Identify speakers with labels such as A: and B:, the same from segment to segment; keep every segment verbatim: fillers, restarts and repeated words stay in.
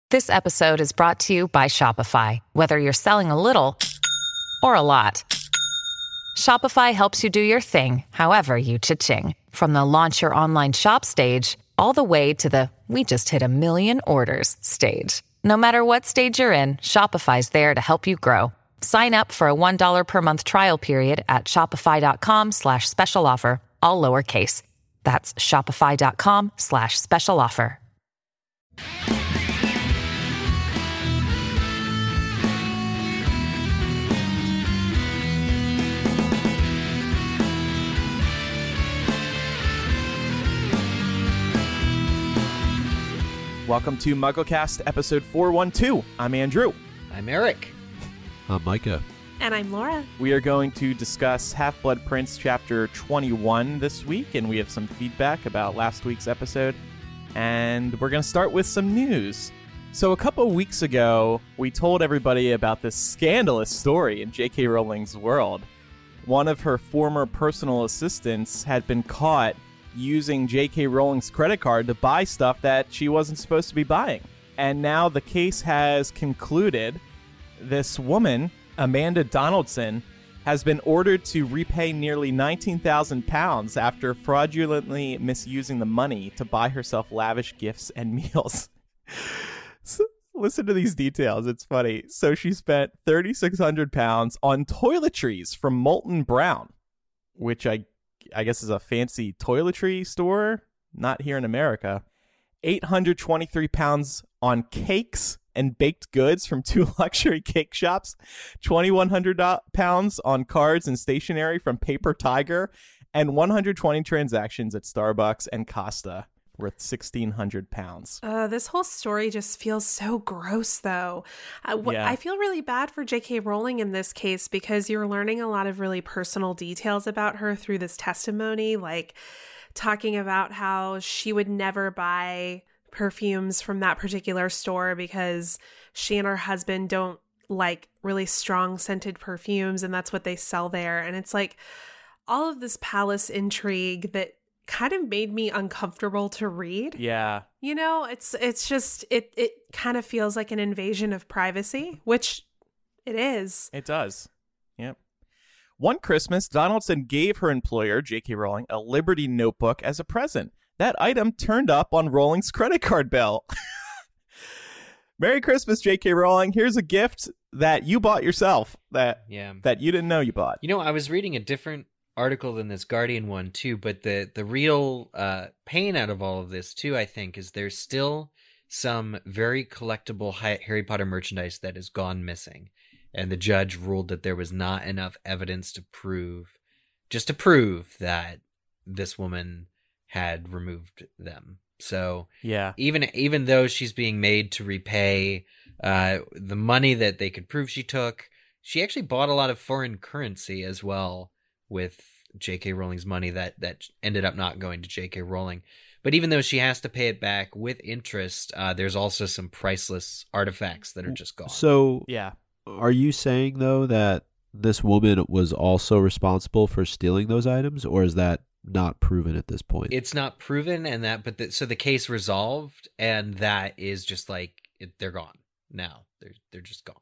A: This episode is brought to you by Shopify. Whether you're selling a little or a lot, Shopify helps you do your thing, however you cha-ching. From the launch your online shop stage, all the way to the we just hit a million orders stage. No matter what stage you're in, Shopify's there to help you grow. Sign up for a one dollar per month trial period at shopify.com slash special offer, all lowercase. That's shopify.com slash special offer.
B: Welcome to MuggleCast episode four one two. I'm Andrew.
C: I'm Eric.
D: I'm Micah.
E: And I'm Laura.
B: We are going to discuss Half-Blood Prince chapter twenty-one this week, and we have some feedback about last week's episode. And we're going to start with some news. So a couple weeks ago, we told everybody about this scandalous story in J K. Rowling's world. One of her former personal assistants had been caught using J K. Rowling's credit card to buy stuff that she wasn't supposed to be buying. And now the case has concluded. This woman, Amanda Donaldson, has been ordered to repay nearly nineteen thousand pounds after fraudulently misusing the money to buy herself lavish gifts and meals. So, listen to these details. It's funny. So she spent three thousand six hundred pounds on toiletries from Molton Brown, which I I guess is a fancy toiletry store, not here in America. eight hundred twenty-three pounds on cakes and baked goods from two luxury cake shops, twenty-one hundred pounds on cards and stationery from Paper Tiger, and one hundred twenty transactions at Starbucks and Costa worth sixteen hundred pounds.
E: Uh, this whole story just feels so gross, though. Uh, wh-
B: Yeah.
E: I feel really bad for J K. Rowling in this case because you're learning a lot of really personal details about her through this testimony, like talking about how she would never buy perfumes from that particular store because she and her husband don't like really strong scented perfumes, and that's what they sell there. And it's like all of this palace intrigue that kind of made me uncomfortable to read.
B: Yeah.
E: You know, it's it's just it it kind of feels like an invasion of privacy, which it is.
B: It does. Yep. One Christmas, Donaldson gave her employer, J K. Rowling, a Liberty notebook as a present. That item turned up on Rowling's credit card bill. Merry Christmas, J K. Rowling. Here's a gift that you bought yourself that
C: Yeah.
B: that you didn't know you bought.
C: You know, I was reading a different article than this Guardian one too, but the the real uh, pain out of all of this too, I think, is there's still some very collectible Hi- Harry Potter merchandise that has gone missing, and the judge ruled that there was not enough evidence to prove, just to prove that this woman had removed them. So
B: Yeah.
C: even even though she's being made to repay uh, the money that they could prove she took, she actually bought a lot of foreign currency as well with J K. Rowling's money that, that ended up not going to J K. Rowling. But even though she has to pay it back with interest, uh, there's also some priceless artifacts that are just gone.
D: So,
B: Yeah.
D: are you saying, though, that this woman was also responsible for stealing those items, or is that not proven at this point?
C: It's not proven, and that, but the, so the case resolved, and that is just like it, they're gone now. They're they're just gone.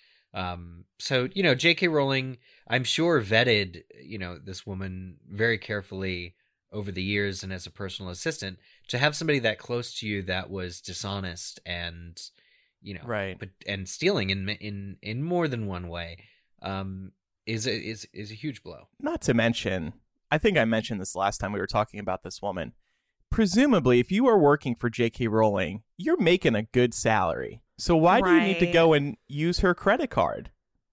C: Um, so, you know, J K. Rowling, I'm sure, vetted, you know, this woman very carefully over the years and as a personal assistant. To have somebody that close to you that was dishonest and, you know,
B: Right.
C: but and stealing in in in more than one way, um, is a, is is a huge blow.
B: Not to mention, I think I mentioned this last time we were talking about this woman. Presumably, if you are working for J K. Rowling, you're making a good salary. So why do you need to
E: Right.
B: go and use her credit card?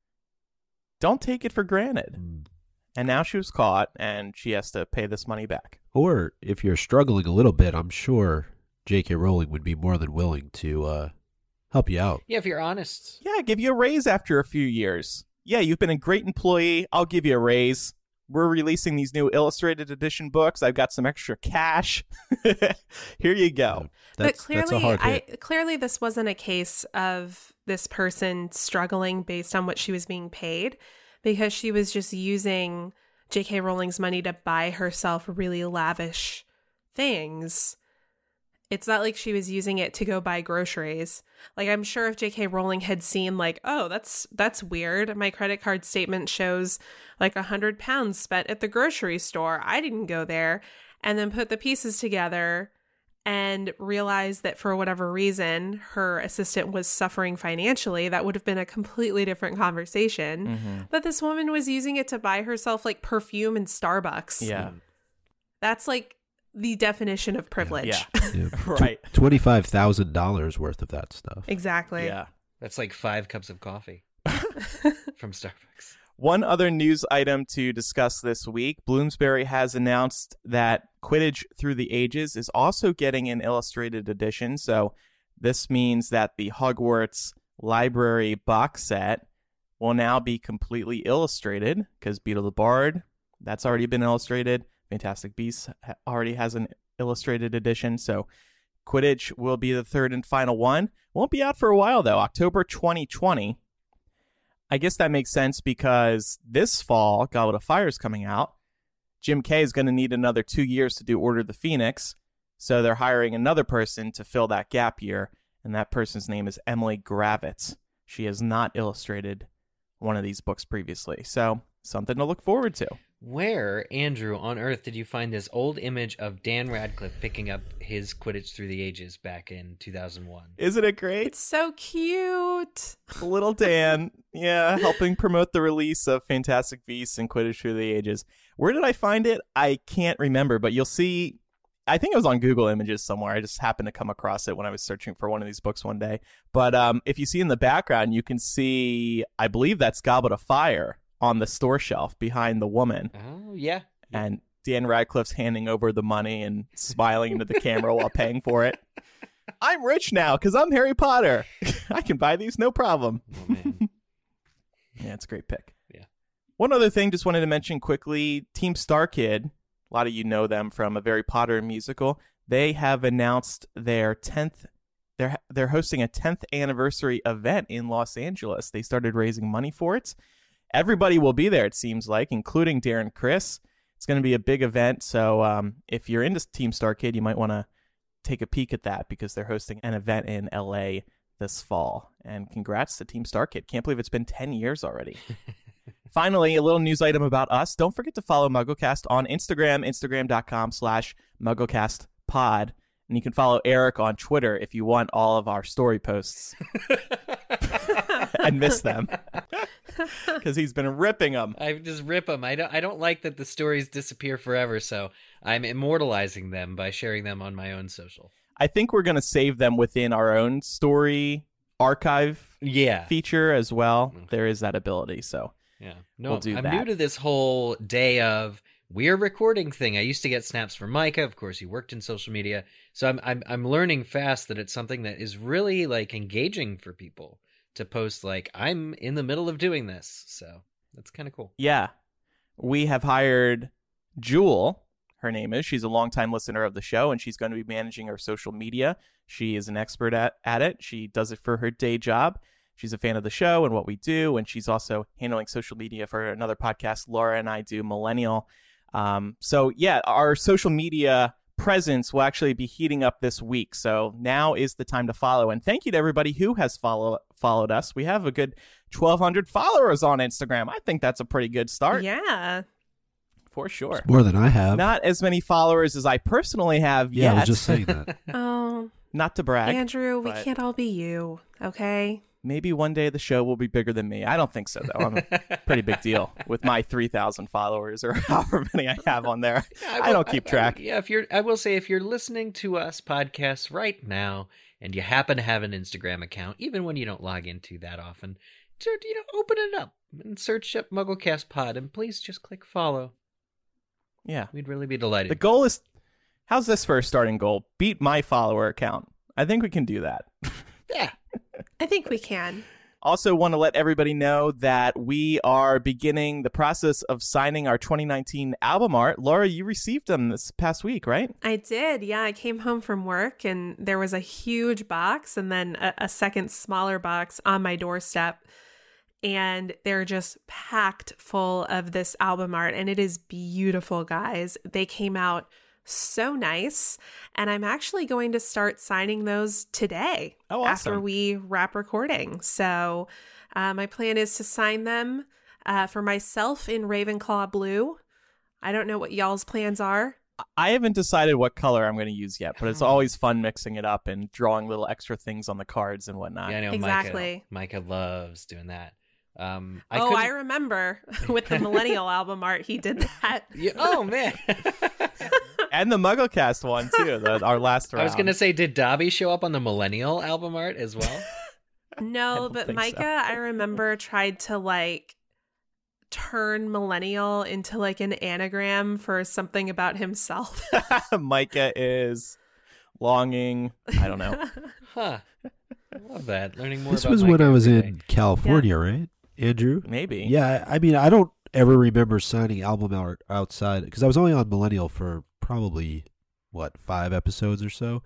B: Don't take it for granted.
D: Mm.
B: And now she was caught, and she has to pay this money back.
D: Or if you're struggling a little bit, I'm sure J K. Rowling would be more than willing to uh, help you out.
C: Yeah, if you're honest.
B: Yeah, give you a raise after a few years. Yeah, you've been a great employee. I'll give you a raise. We're releasing these new illustrated edition books. I've got some extra cash. Here you go.
D: That's,
E: but clearly,
D: that's a hard
E: I
D: hit.
E: clearly this wasn't a case of this person struggling based on what she was being paid, because she was just using J K. Rowling's money to buy herself really lavish things. It's not like she was using it to go buy groceries. Like, I'm sure if J K Rowling had seen like, oh, that's that's weird. My credit card statement shows like a hundred pounds spent at the grocery store. I didn't go there. And then put the pieces together and realized that for whatever reason, her assistant was suffering financially, that would have been a completely different conversation.
B: Mm-hmm.
E: But this woman was using it to buy herself like perfume and Starbucks.
B: Yeah.
E: That's like the definition of privilege.
B: Yeah.
D: Yeah.
B: Right.
D: Tw- twenty-five thousand dollars worth of that stuff.
E: Exactly.
B: Yeah.
C: That's like five cups of coffee from Starbucks.
B: One other news item to discuss this week. Bloomsbury has announced that Quidditch Through the Ages is also getting an illustrated edition. So this means that the Hogwarts Library box set will now be completely illustrated because Beetle the Bard, that's already been illustrated. Fantastic Beasts ha- already has an illustrated edition. So Quidditch will be the third and final one. Won't be out for a while, though. October twenty twenty. I guess that makes sense because this fall, Goblet of Fire is coming out. Jim Kay is going to need another two years to do Order of the Phoenix, so they're hiring another person to fill that gap year, and that person's name is Emily Gravitz. She has not illustrated one of these books previously, so something to look forward to.
C: Where, Andrew, on earth did you find this old image of Dan Radcliffe picking up his Quidditch Through the Ages back in two thousand one?
B: Isn't it great?
E: It's so cute.
B: Little Dan, yeah, helping promote the release of Fantastic Beasts and Quidditch Through the Ages. Where did I find it? I can't remember, but you'll see, I think it was on Google Images somewhere. I just happened to come across it when I was searching for one of these books one day. But um, if you see in the background, you can see, I believe that's Goblet of Fire on the store shelf behind the woman.
C: Oh, yeah.
B: And Dan Radcliffe's handing over the money and smiling into the camera while paying for it. I'm rich now because I'm Harry Potter. I can buy these no problem.
C: Oh, man.
B: Yeah, it's a great pick.
C: Yeah.
B: One other thing, just wanted to mention quickly, Team Star Kid, a lot of you know them from a Harry Potter musical. They have announced their tenth, they're, they're hosting a tenth anniversary event in Los Angeles. They started raising money for it. Everybody will be there, it seems like, including Darren Criss. It's going to be a big event, so um, if you're into Team Star Kid, you might want to take a peek at that because they're hosting an event in L A this fall. And congrats to Team Star Kid. Can't believe it's been ten years already. Finally, a little news item about us. Don't forget to follow MuggleCast on Instagram, instagram.com slash MuggleCastPod. And you can follow Eric on Twitter if you want all of our story posts and miss them. Because he's been ripping them.
C: I just rip them. I don't, I don't like that the stories disappear forever, so I'm immortalizing them by sharing them on my own social.
B: I think we're going to save them within our own story archive
C: Yeah.
B: feature as well.
C: Okay.
B: There is that ability, so
C: Yeah. No,
B: we'll do
C: I'm
B: that.
C: new to this whole day of we're recording thing. I used to get snaps from Micah. Of course, he worked in social media. So I'm I'm I'm learning fast that it's something that is really like engaging for people to post like I'm in the middle of doing this. So that's kind of cool.
B: Yeah. We have hired Jewel, her name is. She's a longtime listener of the show, and she's going to be managing our social media. She is an expert at, at it. She does it for her day job. She's a fan of the show and what we do, and she's also handling social media for another podcast Laura and I do, Millennial. Um, so, yeah, our social media presence will actually be heating up this week. So now is the time to follow. And thank you to everybody who has follow, followed us. We have a good twelve hundred followers on Instagram. I think that's a pretty good start.
E: Yeah.
B: For sure.
D: More than I have.
B: Not as many followers as I personally have
D: yeah,
B: yet.
D: I was just saying that.
E: Oh,
B: Not to brag.
E: Andrew, we
B: but-
E: can't all be you, okay?
B: Maybe one day the show will be bigger than me. I don't think so, though. I'm a pretty big deal with my three thousand followers or however many I have on there.
C: Yeah,
B: I
C: will-
B: don't keep
C: I-
B: track.
C: I- yeah, if you're, I will say, if you're listening to us podcasts right now and you happen to have an Instagram account, even when you don't log into that often, to, you know, open it up and search up MuggleCast Pod, and please just click follow.
B: Yeah.
C: We'd really be delighted.
B: The goal is, how's this for a starting goal? Beat my follower count. I think we can do that.
C: yeah.
E: I think we can.
B: Also want to let everybody know that we are beginning the process of signing our twenty nineteen album art. Laura, you received them this past week, right?
E: I did. Yeah, I came home from work and there was a huge box and then a, a second smaller box on my doorstep. And they're just packed full of this album art. And it is beautiful, guys. They came out so nice. And I'm actually going to start signing those today
B: Oh, awesome.
E: after we wrap recording. So uh, my plan is to sign them uh, for myself in Ravenclaw blue. I don't know what y'all's plans are.
B: I haven't decided what color I'm going to use yet, but it's always fun mixing it up and drawing little extra things on the cards and whatnot.
C: Yeah, I know
E: Exactly.
C: Micah, Micah loves doing that. Um, I
E: oh,
C: couldn't-
E: I remember with the Millennial album art, he did that.
C: Yeah, oh, man.
B: And the MuggleCast one, too, the, our last round.
C: I was going to say, did Dobby show up on the Millennial album art as well?
E: No,
B: don't
E: but
B: think
E: Micah,
B: so.
E: I remember, tried to like turn millennial into like an anagram for something about himself.
B: Micah is longing. I don't know.
C: Huh. I love that. Learning more
D: This
C: about
D: was
C: Micah
D: when I was
C: every
D: in
C: day.
D: California, right, Andrew?
B: Maybe.
D: Yeah, I mean, I don't ever remember signing album art outside because I was only on Millennial for probably what five episodes or so,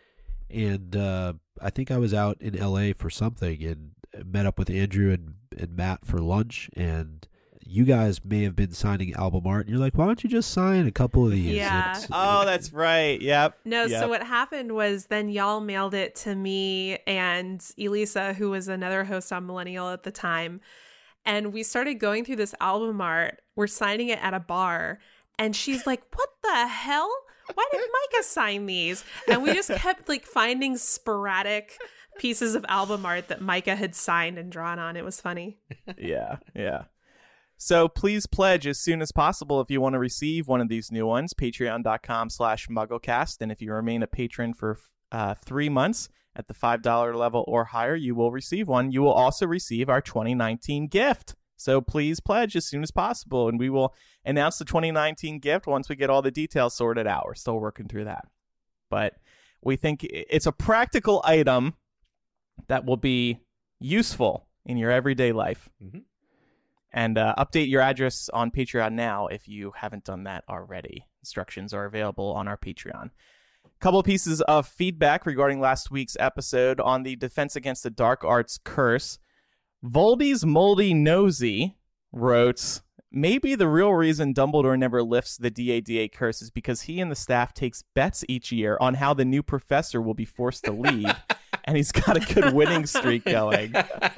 D: and uh, I think I was out in L A for something and met up with Andrew and, and Matt for lunch, and you guys may have been signing album art, and you're like, why don't you just sign a couple of these?
E: Yeah.
D: And-
B: Oh, that's right. Yep.
E: No,
B: Yep.
E: so what happened was then y'all mailed it to me and Elisa, who was another host on Millennial at the time. And we started going through this album art. We're signing it at a bar. And she's like, what the hell? Why did Micah sign these? And we just kept like finding sporadic pieces of album art that Micah had signed and drawn on. It was funny.
B: Yeah, yeah. So please pledge as soon as possible if you want to receive one of these new ones, patreon.com slash mugglecast. And if you remain a patron for uh, three months at the five dollars level or higher, you will receive one. You will also receive our twenty nineteen gift. So please pledge as soon as possible, and we will announce the twenty nineteen gift once we get all the details sorted out. We're still working through that. But we think it's a practical item that will be useful in your everyday life.
C: Mm-hmm.
B: And uh, update your address on Patreon now if you haven't done that already. Instructions are available on our Patreon. Couple of pieces of feedback regarding last week's episode on the Defense Against the Dark Arts curse. Voldy's Moldy Nosy wrote, maybe the real reason Dumbledore never lifts the D A D A curse is because he and the staff takes bets each year on how the new professor will be forced to leave, and he's got a good winning streak going.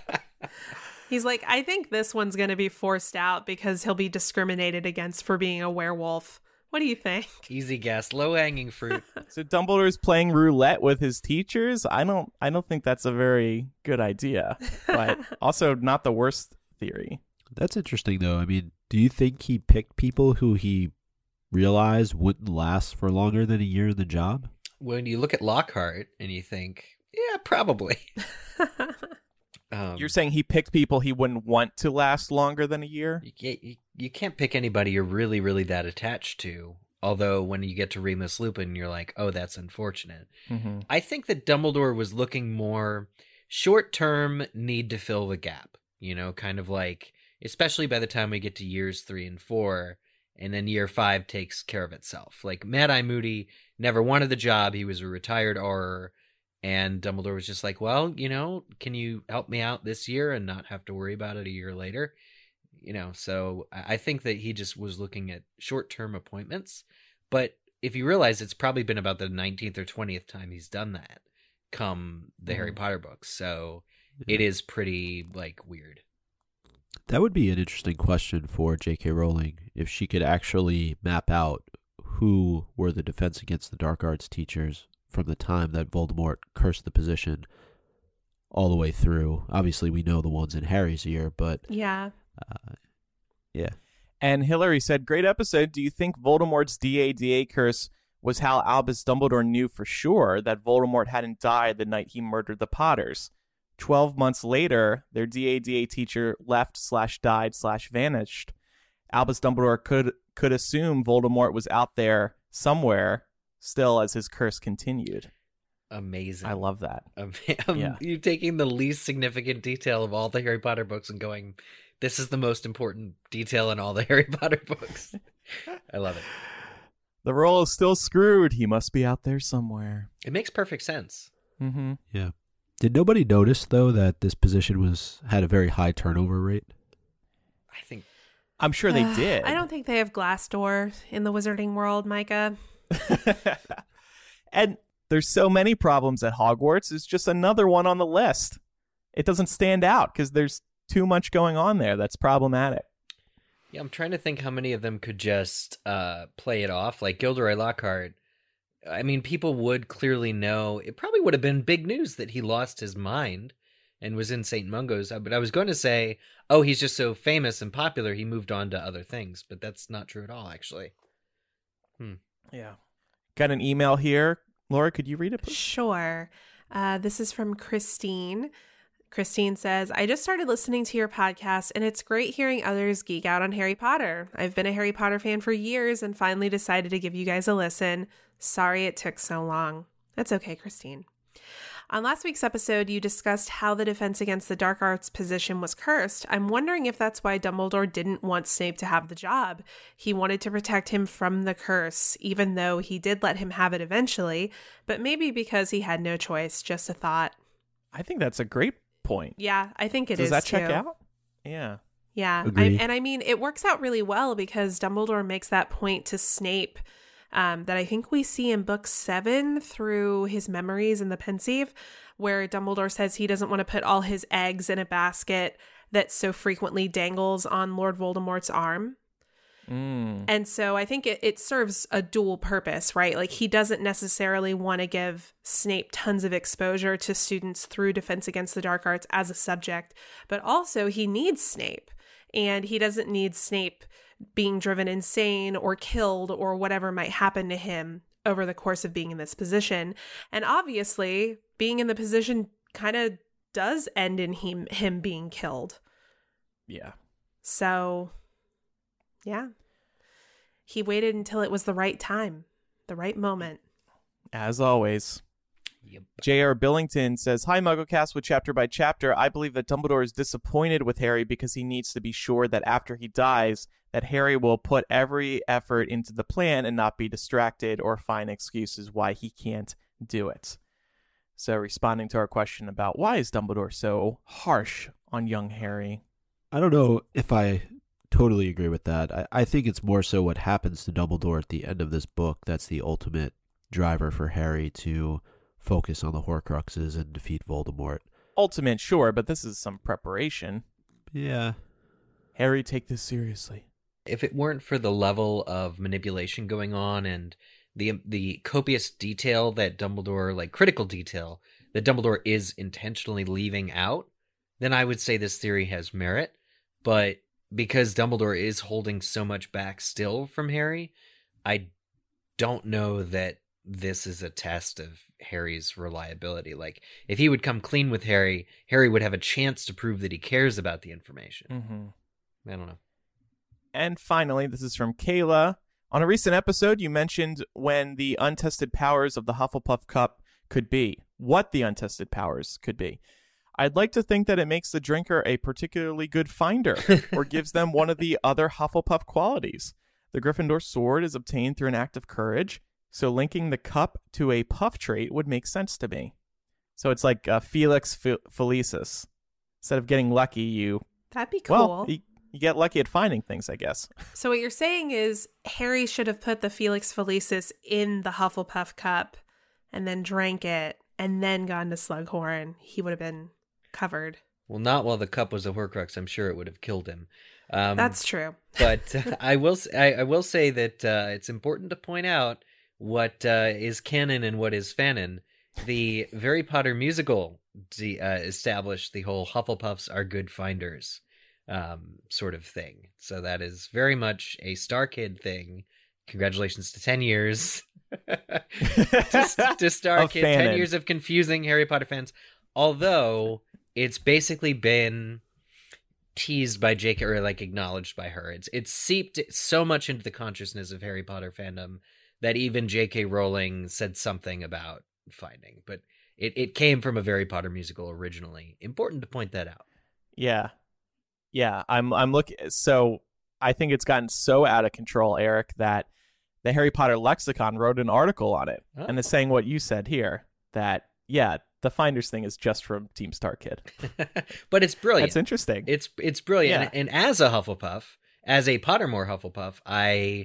E: He's like, I think this one's going to be forced out because he'll be discriminated against for being a werewolf. What do you think?
C: Easy guess. Low-hanging fruit.
B: So Dumbledore's playing roulette with his teachers? I don't I don't think that's a very good idea, but also not the worst theory.
D: That's interesting, though. I mean, do you think he picked people who he realized wouldn't last for longer than a year in the job?
C: When you look at Lockhart and you think, yeah, probably. Um,
B: You're saying he picked people he wouldn't want to last longer than a year?
C: you, can't, you, you can't pick anybody you're really, really that attached to. Although when you get to Remus Lupin, you're like, oh, that's unfortunate.
B: Mm-hmm.
C: I think that Dumbledore was looking more short-term need to fill the gap. You know, kind of like, especially by the time we get to years three and four, and then year five takes care of itself. Like, Mad-Eye Moody never wanted the job. He was a retired Auror. And Dumbledore was just like, well, you know, can you help me out this year and not have to worry about it a year later? You know, so I think that he just was looking at short-term appointments. But if you realize it's probably been about the nineteenth or twentieth time he's done that come the
B: Mm-hmm.
C: Harry Potter books. So it is pretty, like, weird.
D: That would be an interesting question for J K Rowling, if she could actually map out who were the Defense Against the Dark Arts teachers from the time that Voldemort cursed the position all the way through. Obviously, we know the ones in Harry's year, but
E: Yeah.
D: uh, yeah.
B: And Hillary said, great episode. Do you think Voldemort's D A D A curse was how Albus Dumbledore knew for sure that Voldemort hadn't died the night he murdered the Potters? Twelve months later, their D A D A teacher left slash died slash vanished. Albus Dumbledore could could assume Voldemort was out there somewhere still as his curse continued.
C: Amazing.
B: I love that.
C: Um, um,
B: Yeah.
C: You're taking the least significant detail of all the Harry Potter books and going, this is the most important detail in all the Harry Potter books. I love it.
B: The role is still screwed. He must be out there somewhere.
C: It makes perfect sense.
B: Mm-hmm.
D: Yeah. Did nobody notice, though, that this position was had a very high turnover rate?
C: I think
B: I'm sure they
E: Uh,
B: did.
E: I don't think they have Glassdoor in the wizarding world, Micah.
B: And there's so many problems at Hogwarts. It's just another one on the list. It doesn't stand out because there's too much going on there that's problematic.
C: Yeah, I'm trying to think how many of them could just uh, play it off. Like Gilderoy Lockhart, I mean, people would clearly know. It probably would have been big news that he lost his mind and was in Saint Mungo's. But I was going to say, oh, he's just so famous and popular, he moved on to other things. But that's not true at all, actually. Hmm.
B: Yeah. Got an email here. Laura, could you read it, please?
E: Sure. Uh, this is from Christine. Christine says, I just started listening to your podcast, and it's great hearing others geek out on Harry Potter. I've been a Harry Potter fan for years and finally decided to give you guys a listen. Sorry it took so long. That's okay, Christine. On last week's episode, you discussed how the Defense Against the Dark Arts position was cursed. I'm wondering if that's why Dumbledore didn't want Snape to have the job. He wanted to protect him from the curse, even though he did let him have it eventually, but maybe because he had no choice. Just a thought.
B: I think that's a great point.
E: Yeah, I think it
B: Does
E: is
B: that check
E: too.
B: out? Yeah.
E: Yeah, I,
D: Agree.
E: and I mean, it works out really well because Dumbledore makes that point to Snape um, that I think we see in book seven through his memories in the Pensieve, where Dumbledore says he doesn't want to put all his eggs in a basket that so frequently dangles on Lord Voldemort's arm.
B: Mm.
E: And so I think it, it serves a dual purpose, right? Like he doesn't necessarily want to give Snape tons of exposure to students through Defense Against the Dark Arts as a subject, but also he needs Snape, and he doesn't need Snape being driven insane or killed or whatever might happen to him over the course of being in this position. And obviously being in the position kind of does end in him, him being killed.
B: Yeah.
E: So yeah. He waited until it was the right time, the right moment.
B: As always.
C: Yep.
B: J R. Billington says, Hi, MuggleCast with Chapter by Chapter. I believe that Dumbledore is disappointed with Harry because he needs to be sure that after he dies, that Harry will put every effort into the plan and not be distracted or find excuses why he can't do it. So responding to our question about why is Dumbledore so harsh on young Harry?
D: I don't know if I totally agree with that. I, I think it's more so what happens to Dumbledore at the end of this book that's the ultimate driver for Harry to focus on the Horcruxes and defeat Voldemort.
B: Ultimate, sure, but this is some preparation.
D: Yeah.
B: Harry, take this seriously.
C: If it weren't for the level of manipulation going on and the the copious detail that Dumbledore, like critical detail, that Dumbledore is intentionally leaving out, then I would say this theory has merit. But because Dumbledore is holding so much back still from Harry, I don't know that this is a test of Harry's reliability. Like, if he would come clean with Harry, Harry would have a chance to prove that he cares about the information.
B: Mm-hmm.
C: I don't know.
B: And finally, this is from Kayla. On a recent episode, you mentioned when the untested powers of the Hufflepuff Cup could be. What the untested powers could be. I'd like to think that it makes the drinker a particularly good finder, or gives them one of the other Hufflepuff qualities. The Gryffindor sword is obtained through an act of courage, so linking the cup to a puff trait would make sense to me. So it's like uh, Felix Fe- Felicis. Instead of getting lucky, you...
E: That'd be cool.
B: Well, you, you get lucky at finding things, I guess.
E: So what you're saying is Harry should have put the Felix Felicis in the Hufflepuff cup and then drank it and then gone to Slughorn. He would have been covered.
C: Well, not while the cup was a Horcrux. I'm sure it would have killed him. Um,
E: That's true.
C: But uh, I will I, I will say that uh, it's important to point out what uh, is canon and what is fanon. The Harry Potter musical de- uh, established the whole Hufflepuffs are good finders um, sort of thing. So that is very much a Star Kid thing. Congratulations to ten years. to, to Star
B: Of
C: Kid,
B: fanon.
C: ten years of confusing Harry Potter fans. Although it's basically been teased by J K, or like acknowledged by her. It's it's seeped so much into the consciousness of Harry Potter fandom that even J K Rowling said something about finding. But it, it came from a Harry Potter musical originally. Important to point that out.
B: Yeah. Yeah, I'm I'm looking so I think it's gotten so out of control, Eric, that the Harry Potter lexicon wrote an article on it.
C: Oh.
B: And it's saying what you said here, that yeah, the Finders thing is just from Team Star Kid.
C: But it's brilliant.
B: That's interesting.
C: It's it's brilliant.
B: Yeah.
C: And, and as a Hufflepuff, as a Pottermore Hufflepuff, I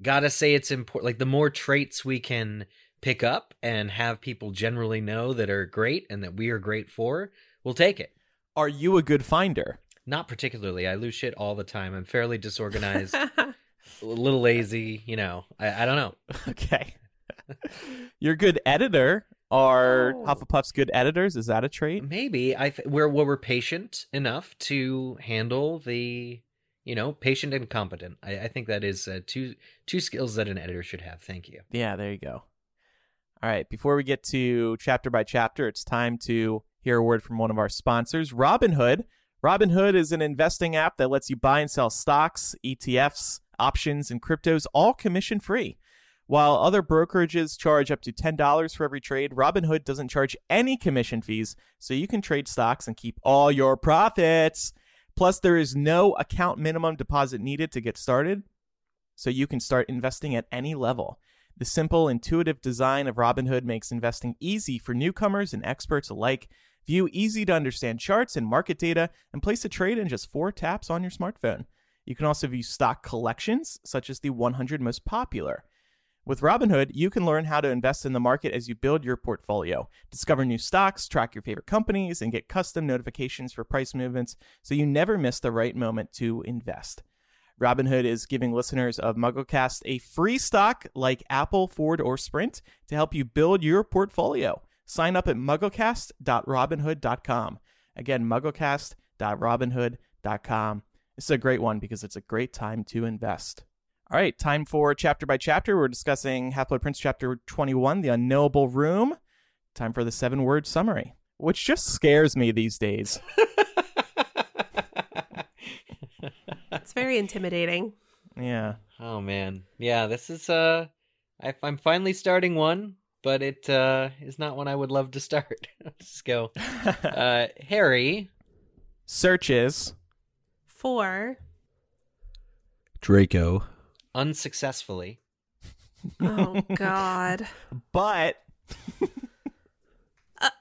C: gotta say it's important. Like, the more traits we can pick up and have people generally know that are great and that we are great for, we'll take it.
B: Are you a good finder?
C: Not particularly. I lose shit all the time. I'm fairly disorganized, a little lazy, you know. I, I don't know.
B: Okay. You're a good editor. Are
E: Oh.
B: Hufflepuff's good editors? Is that a trait?
C: Maybe I th- we're well, we're patient enough to handle the, you know, patient and competent. I, I think that is uh, two two skills that an editor should have. Thank you.
B: Yeah, there you go. All right, before we get to chapter by chapter, it's time to hear a word from one of our sponsors, Robinhood. Robinhood is an investing app that lets you buy and sell stocks, E T Fs, options, and cryptos, all commission-free. While other brokerages charge up to ten dollars for every trade, Robinhood doesn't charge any commission fees, so you can trade stocks and keep all your profits. Plus, there is no account minimum deposit needed to get started, so you can start investing at any level. The simple, intuitive design of Robinhood makes investing easy for newcomers and experts alike. View easy-to-understand charts and market data and place a trade in just four taps on your smartphone. You can also view stock collections, such as the one hundred most popular. With Robinhood, you can learn how to invest in the market as you build your portfolio. Discover new stocks, track your favorite companies, and get custom notifications for price movements so you never miss the right moment to invest. Robinhood is giving listeners of MuggleCast a free stock like Apple, Ford, or Sprint to help you build your portfolio. Sign up at mugglecast dot robinhood dot com. Again, mugglecast dot robinhood dot com. This is a great one because it's a great time to invest. All right, time for chapter by chapter. We're discussing Half-Blood Prince chapter twenty-one, The Unknowable Room. Time for the seven-word summary, which just scares me these days.
E: It's very intimidating.
B: Yeah.
C: Oh man, yeah. This is uh, I, I'm finally starting one, but it uh is not one I would love to start. Let's go. Uh, Harry
B: Searches.
E: Four.
D: Draco.
C: unsuccessfully.
E: Oh, God.
B: But
E: How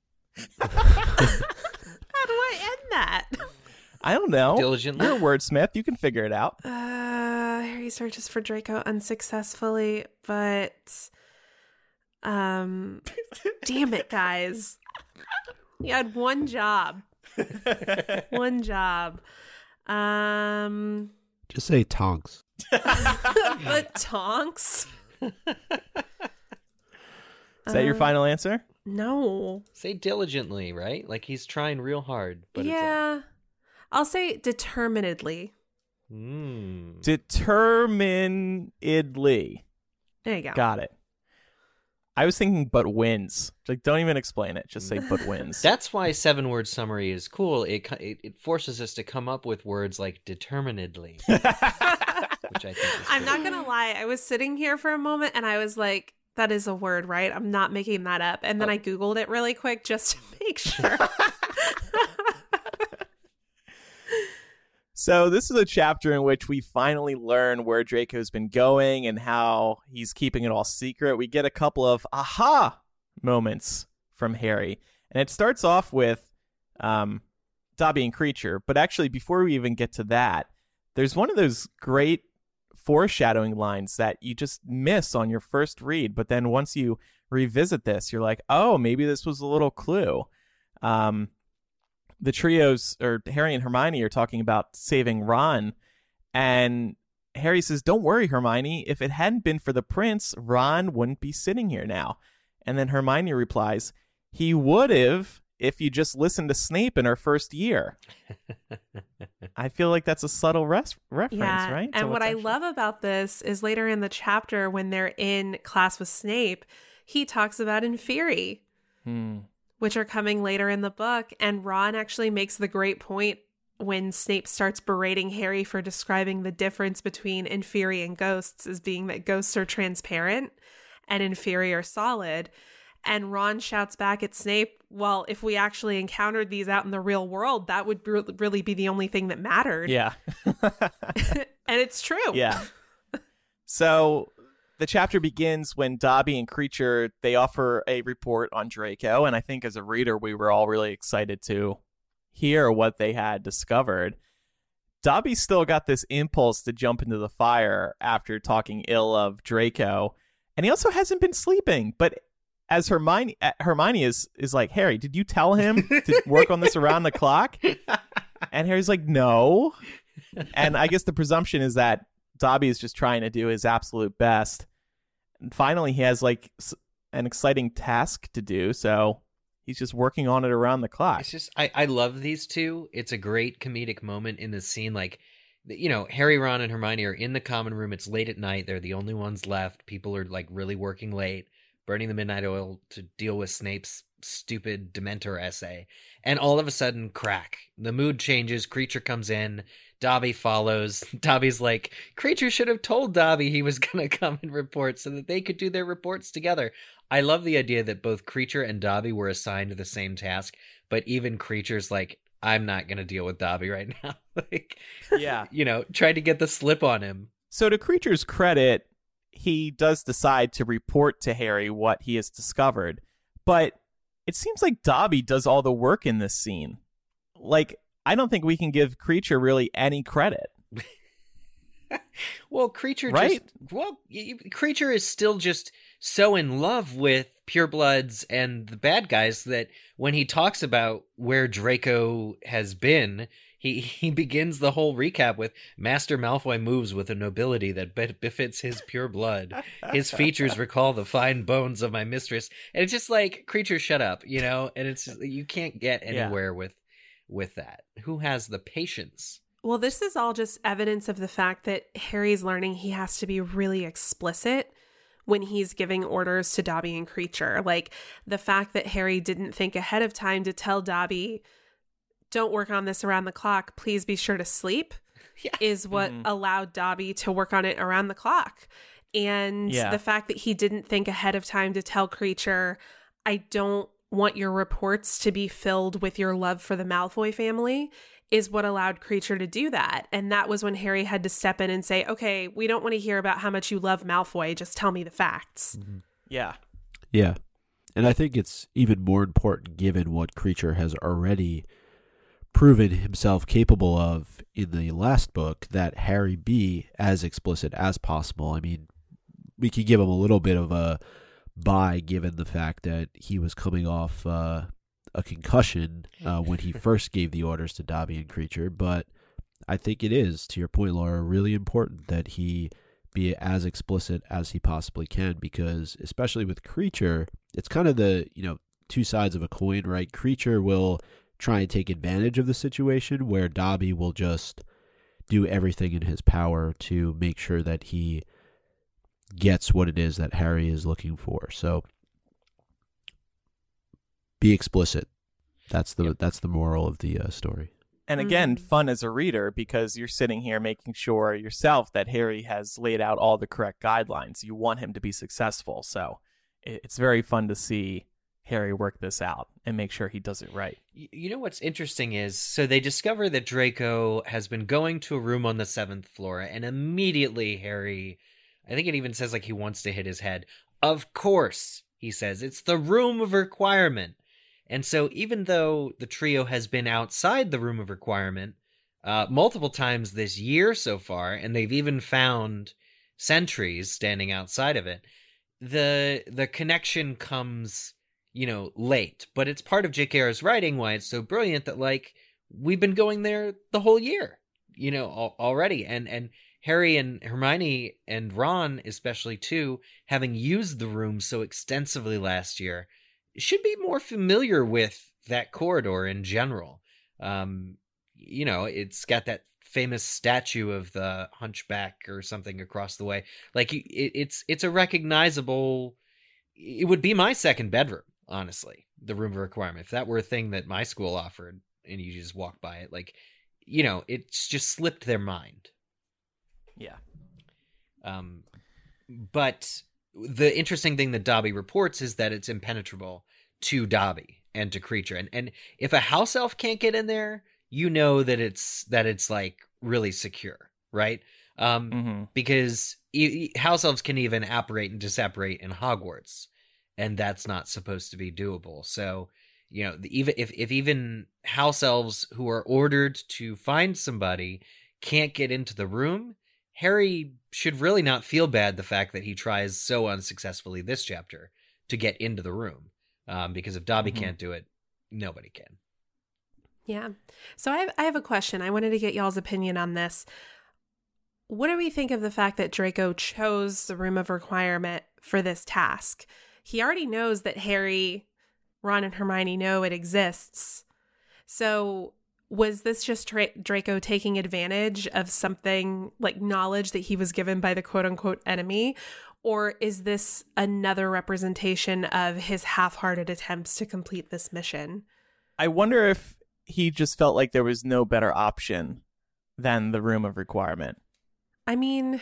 E: do I end that?
B: I don't know.
C: Diligently.
B: You're a wordsmith. You can figure it out.
E: Uh, Harry searches for Draco unsuccessfully, but um, damn it, guys! You had one job, one job. Um,
D: Just say Tonks.
E: but Tonks?
B: Is that your
E: Uh,
B: final answer?
E: No.
C: Say diligently, right? Like he's trying real hard. But
E: Yeah, I'll say determinedly.
C: It's like, mm.
B: Determinedly.
E: There you go.
B: Got it. I was thinking but wins. Like, don't even explain it. Just say but wins.
C: That's why seven word summary is cool. It, co- it it forces us to come up with words like determinedly, which I think is
E: I'm not
C: great.
E: gonna lie. I was sitting here for a moment and I was like, that is a word, right? I'm not making that up. And then
C: Oh.
E: I Googled it really quick just to make sure.
B: So this is a chapter in which we finally learn where Draco's been going and how he's keeping it all secret. We get a couple of aha moments from Harry. And it starts off with um, Dobby and Creature. But actually, before we even get to that, there's one of those great foreshadowing lines that you just miss on your first read. But then once you revisit this, you're like, oh, maybe this was a little clue. Um, the trios, or Harry and Hermione, are talking about saving Ron. And Harry says, don't worry, Hermione. If it hadn't been for the prince, Ron wouldn't be sitting here now. And then Hermione replies, he would have if you just listened to Snape in our first year. I feel like that's a subtle res- reference,
E: Yeah.
B: right?
E: And
B: So
E: what
B: it's
E: I
B: actually-
E: love about this is later in the chapter when they're in class with Snape, he talks about Inferi,
B: Hmm.
E: which are coming later in the book. And Ron actually makes the great point when Snape starts berating Harry for describing the difference between Inferi and ghosts as being that ghosts are transparent and Inferi are solid. And Ron shouts back at Snape, well, if we actually encountered these out in the real world, that would re- really be the only thing that mattered.
B: Yeah.
E: And it's true.
B: Yeah. So the chapter begins when Dobby and Creature, they offer a report on Draco. And I think as a reader, we were all really excited to hear what they had discovered. Dobby's still got this impulse to jump into the fire after talking ill of Draco, and he also hasn't been sleeping. But as Hermione, Hermione is is like, Harry, did you tell him to work on this around the clock? And Harry's like, no. And I guess the presumption is that Dobby is just trying to do his absolute best. And finally, he has like an exciting task to do, so he's just working on it around the clock.
C: It's just, I, I love these two. It's a great comedic moment in this scene. Like, you know, Harry, Ron, and Hermione are in the common room. It's late at night. They're the only ones left. People are like really working late, burning the midnight oil to deal with Snape's stupid Dementor essay. And all of a sudden, crack. The mood changes. Kreacher comes in. Dobby follows. Dobby's like, Kreacher should have told Dobby he was going to come and report so that they could do their reports together. I love the idea that both Kreacher and Dobby were assigned the same task, but even Kreacher's like, I'm not going to deal with Dobby right now. Like,
B: yeah.
C: You know, tried to get the slip on him.
B: So to Kreacher's credit, he does decide to report to Harry what he has discovered, but it seems like Dobby does all the work in this scene. Like, I don't think we can give Kreacher really any credit.
C: Well, Kreacher
B: right?
C: just well, Kreacher is still just so in love with purebloods and the bad guys that when he talks about where Draco has been, he he begins the whole recap with Master Malfoy moves with a nobility that be- befits his pure blood. His features recall the fine bones of my mistress, and it's just like, Kreacher, shut up, you know. And it's you can't get anywhere yeah. with with that. Who has the patience?
E: Well, this is all just evidence of the fact that Harry's learning he has to be really explicit when he's giving orders to Dobby and Kreacher. Like, the fact that Harry didn't think ahead of time to tell Dobby, don't work on this around the clock, please be sure to sleep, yeah. is what mm-hmm. allowed Dobby to work on it around the clock. And yeah. the fact that he didn't think ahead of time to tell Kreacher, I don't want your reports to be filled with your love for the Malfoy family, is what allowed Kreacher to do that. And that was when Harry had to step in and say, okay, we don't want to hear about how much you love Malfoy. Just tell me the facts.
B: Mm-hmm. Yeah.
D: Yeah. And I think it's even more important given what Kreacher has already proven himself capable of in the last book, that Harry be as explicit as possible. I mean, we could give him a little bit of a bye given the fact that he was coming off uh, a concussion uh, when he first gave the orders to Dobby and Kreacher, but I think it is, to your point, Laura, really important that he be as explicit as he possibly can, because especially with Kreacher, it's kind of the, you know, two sides of a coin, right? Kreacher will try and take advantage of the situation where Dobby will just do everything in his power to make sure that he gets what it is that Harry is looking for. So be explicit. That's the yep. that's the moral of the uh, story.
B: And again, mm-hmm. fun as a reader, because you're sitting here making sure yourself that Harry has laid out all the correct guidelines. You want him to be successful. So it's very fun to see Harry work this out and make sure he does it right.
C: You know what's interesting is, so they discover that Draco has been going to a room on the seventh floor, and immediately Harry, I think it even says like he wants to hit his head. Of course, he says, it's the room of requirement. And so even though the trio has been outside the room of requirement uh, multiple times this year so far, and they've even found sentries standing outside of it, the the connection comes, you know, late. But it's part of J K R's writing why it's so brilliant that, like, we've been going there the whole year, you know, al- already. And, and Harry and Hermione and Ron, especially too, having used the room so extensively last year, should be more familiar with that corridor in general. Um, you know, it's got that famous statue of the Hunchback or something across the way. Like, it, it's it's a recognizable. It would be my second bedroom, honestly. The room of requirement, if that were a thing that my school offered, and you just walk by it, like, you know, it's just slipped their mind.
B: Yeah.
C: Um, but the interesting thing that Dobby reports is that it's impenetrable to Dobby and to Kreacher. And and if a house elf can't get in there, you know that it's that it's like really secure, right? Um, mm-hmm. Because e- house elves can even apparate and disapparate in Hogwarts, and that's not supposed to be doable. So, you know, the, even if if even house elves who are ordered to find somebody can't get into the room, Harry should really not feel bad the fact that he tries so unsuccessfully this chapter to get into the room. Um, because if Dobby mm-hmm. can't do it, nobody can.
E: Yeah. So I have, I have a question. I wanted to get y'all's opinion on this. What do we think of the fact that Draco chose the Room of Requirement for this task? He already knows that Harry, Ron, and Hermione know it exists. So was this just Dra- Draco taking advantage of something like knowledge that he was given by the quote-unquote enemy? Or is this another representation of his half-hearted attempts to complete this mission?
B: I wonder if he just felt like there was no better option than the Room of Requirement.
E: I mean,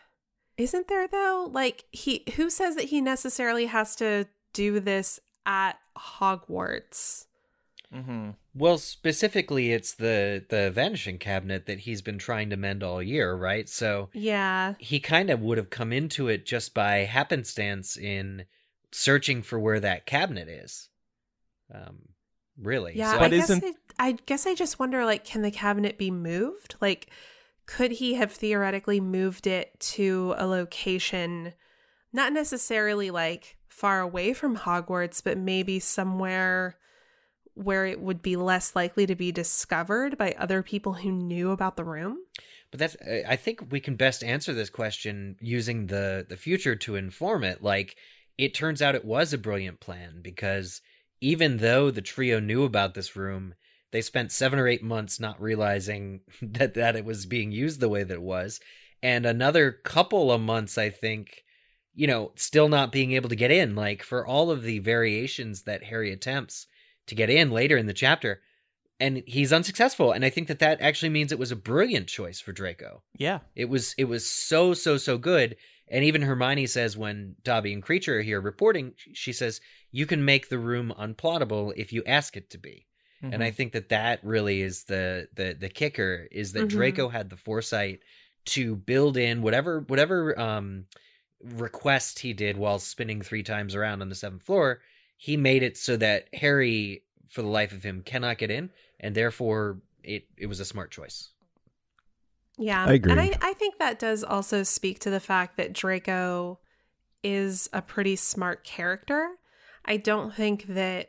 E: isn't there though? Like, he who says that he necessarily has to do this at Hogwarts?
B: Mm-hmm.
C: Well, specifically, it's the the Vanishing Cabinet that he's been trying to mend all year, right? So
E: yeah,
C: he kind of would have come into it just by happenstance in searching for where that cabinet is. Um, really?
E: Yeah,
C: so,
E: I guess I, I guess I just wonder, like, can the cabinet be moved? Like, could he have theoretically moved it to a location, not necessarily like far away from Hogwarts, but maybe somewhere where it would be less likely to be discovered by other people who knew about the room?
C: But that's, I think we can best answer this question using the, the future to inform it. Like, it turns out it was a brilliant plan, because even though the trio knew about this room, they spent seven or eight months not realizing that, that it was being used the way that it was. And another couple of months, I think, you know, still not being able to get in. Like, for all of the variations that Harry attempts to get in later in the chapter, and he's unsuccessful. And I think that that actually means it was a brilliant choice for Draco.
B: Yeah.
C: It was, it was so, so, so good. And even Hermione says, when Dobby and Kreacher are here reporting, she says, you can make the room unplottable if you ask it to be. Mm-hmm. And I think that that really is the, the, the kicker, is that mm-hmm. Draco had the foresight to build in whatever, whatever, um, request he did while spinning three times around on the seventh floor. He made it so that Harry, for the life of him, cannot get in, and therefore it, it was a smart choice.
E: Yeah,
D: I agree.
E: And I, I think that does also speak to the fact that Draco is a pretty smart character. I don't think that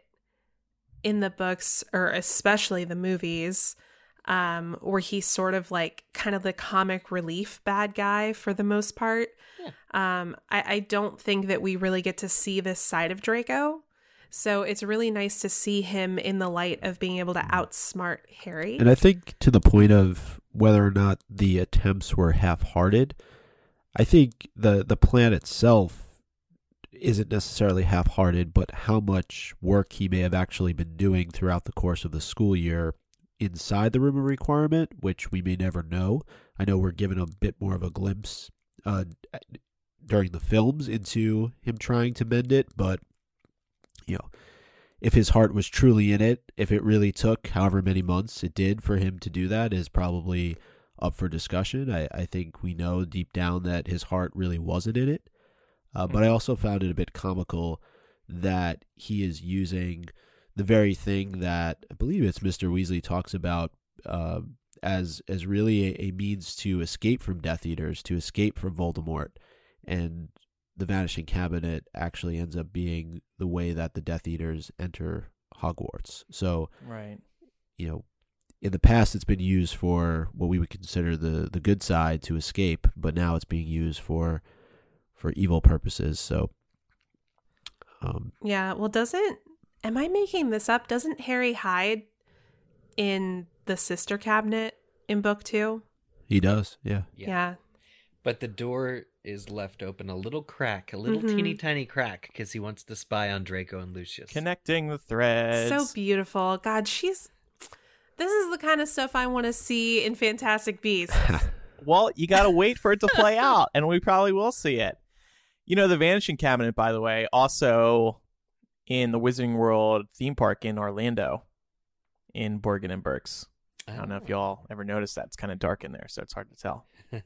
E: in the books, or especially the movies, um, where he's sort of like kind of the comic relief bad guy for the most part, yeah. um, I, I don't think that we really get to see this side of Draco. So it's really nice to see him in the light of being able to outsmart Harry.
D: And I think to the point of whether or not the attempts were half-hearted, I think the, the plan itself isn't necessarily half-hearted, but how much work he may have actually been doing throughout the course of the school year inside the Room of Requirement, which we may never know. I know we're given a bit more of a glimpse uh, during the films into him trying to mend it, but you know, if his heart was truly in it, if it really took however many months it did for him to do that, is probably up for discussion. I, I think we know deep down that his heart really wasn't in it. Uh, but I also found it a bit comical that he is using the very thing that I believe it's Mister Weasley talks about uh, as as really a, a means to escape from Death Eaters, to escape from Voldemort. And the Vanishing Cabinet actually ends up being the way that the Death Eaters enter Hogwarts. So,
B: right,
D: you know, in the past it's been used for what we would consider the, the good side to escape, but now it's being used for for evil purposes. So, um,
E: yeah. Well, doesn't am I making this up? Doesn't Harry hide in the Sister Cabinet in book two?
D: He does. Yeah.
C: Yeah.
E: yeah.
C: But the door is left open a little crack, a little mm-hmm. teeny tiny crack, because he wants to spy on Draco and Lucius.
B: Connecting the threads.
E: So beautiful. God, she's... This is the kind of stuff I want to see in Fantastic Beasts.
B: Well, you got to wait for it to play out, and we probably will see it. You know, the Vanishing Cabinet, by the way, also in the Wizarding World theme park in Orlando, in Borgin and Burkes. I don't know if y'all ever noticed that. It's kind of dark in there, so it's hard to tell.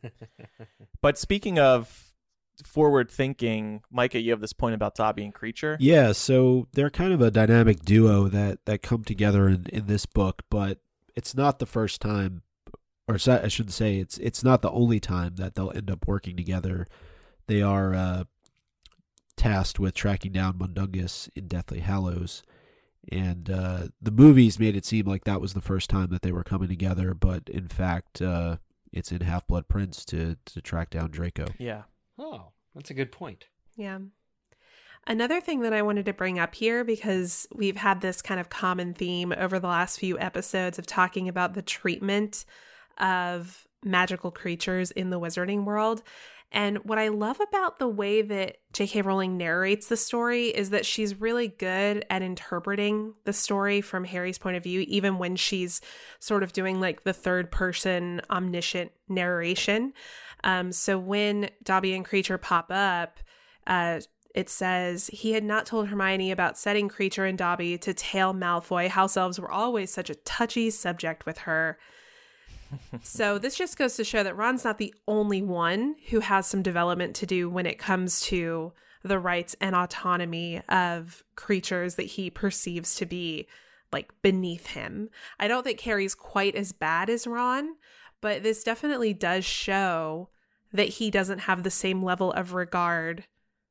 B: But speaking of forward thinking, Micah, you have this point about Dobby and Kreacher.
D: Yeah, so they're kind of a dynamic duo that, that come together in, in this book, but it's not the first time, or I shouldn't say it's it's not the only time that they'll end up working together. They are uh, tasked with tracking down Mundungus in Deathly Hallows, and uh, the movies made it seem like that was the first time that they were coming together, but in fact, uh, it's in Half-Blood Prince to to track down Draco.
B: Yeah.
C: Oh, that's a good point.
E: Yeah. Another thing that I wanted to bring up here, because we've had this kind of common theme over the last few episodes of talking about the treatment of magical creatures in the wizarding world. And what I love about the way that J K. Rowling narrates the story is that she's really good at interpreting the story from Harry's point of view, even when she's sort of doing like the third person omniscient narration. Um, so when Dobby and Kreacher pop up, uh, it says, he had not told Hermione about setting Kreacher and Dobby to tail Malfoy. House elves were always such a touchy subject with her. So this just goes to show that Ron's not the only one who has some development to do when it comes to the rights and autonomy of creatures that he perceives to be like beneath him. I don't think Harry's quite as bad as Ron, but this definitely does show that he doesn't have the same level of regard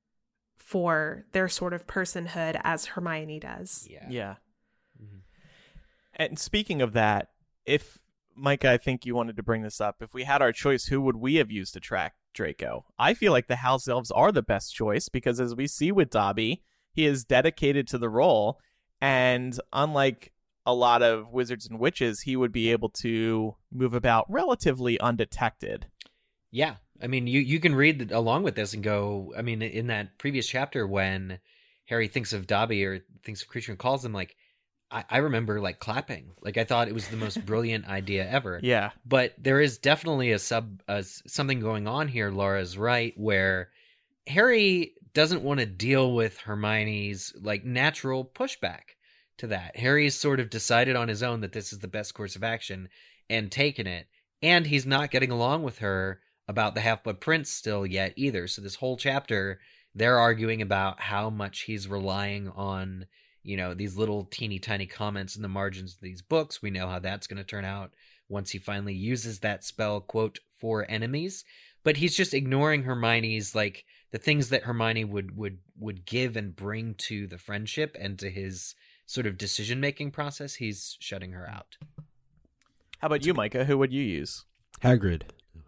E: for their sort of personhood as Hermione does.
C: Yeah.
B: Yeah.
C: Mm-hmm.
B: And speaking of that, if Micah, I think you wanted to bring this up. If we had our choice, who would we have used to track Draco? I feel like the House Elves are the best choice because, as we see with Dobby, he is dedicated to the role. And unlike a lot of wizards and witches, he would be able to move about relatively undetected.
C: Yeah. I mean, you, you can read along with this and go, I mean, in that previous chapter when Harry thinks of Dobby or thinks of Kreacher and calls him, like, I, I remember, like, clapping. Like, I thought it was the most brilliant idea ever.
B: Yeah.
C: But there is definitely a sub, uh, something going on here, Laura's right, where Harry doesn't want to deal with Hermione's, like, natural pushback to that. Harry's sort of decided on his own that this is the best course of action and taken it. And he's not getting along with her about the Half-Blood Prince still yet either. So this whole chapter, they're arguing about how much he's relying on, you know, these little teeny tiny comments in the margins of these books. We know how that's going to turn out once he finally uses that spell, quote, for enemies. But he's just ignoring Hermione's, like, the things that Hermione would would would give and bring to the friendship and to his sort of decision-making process. He's shutting her out.
B: How about you, Micah? Who would you use?
D: Hagrid.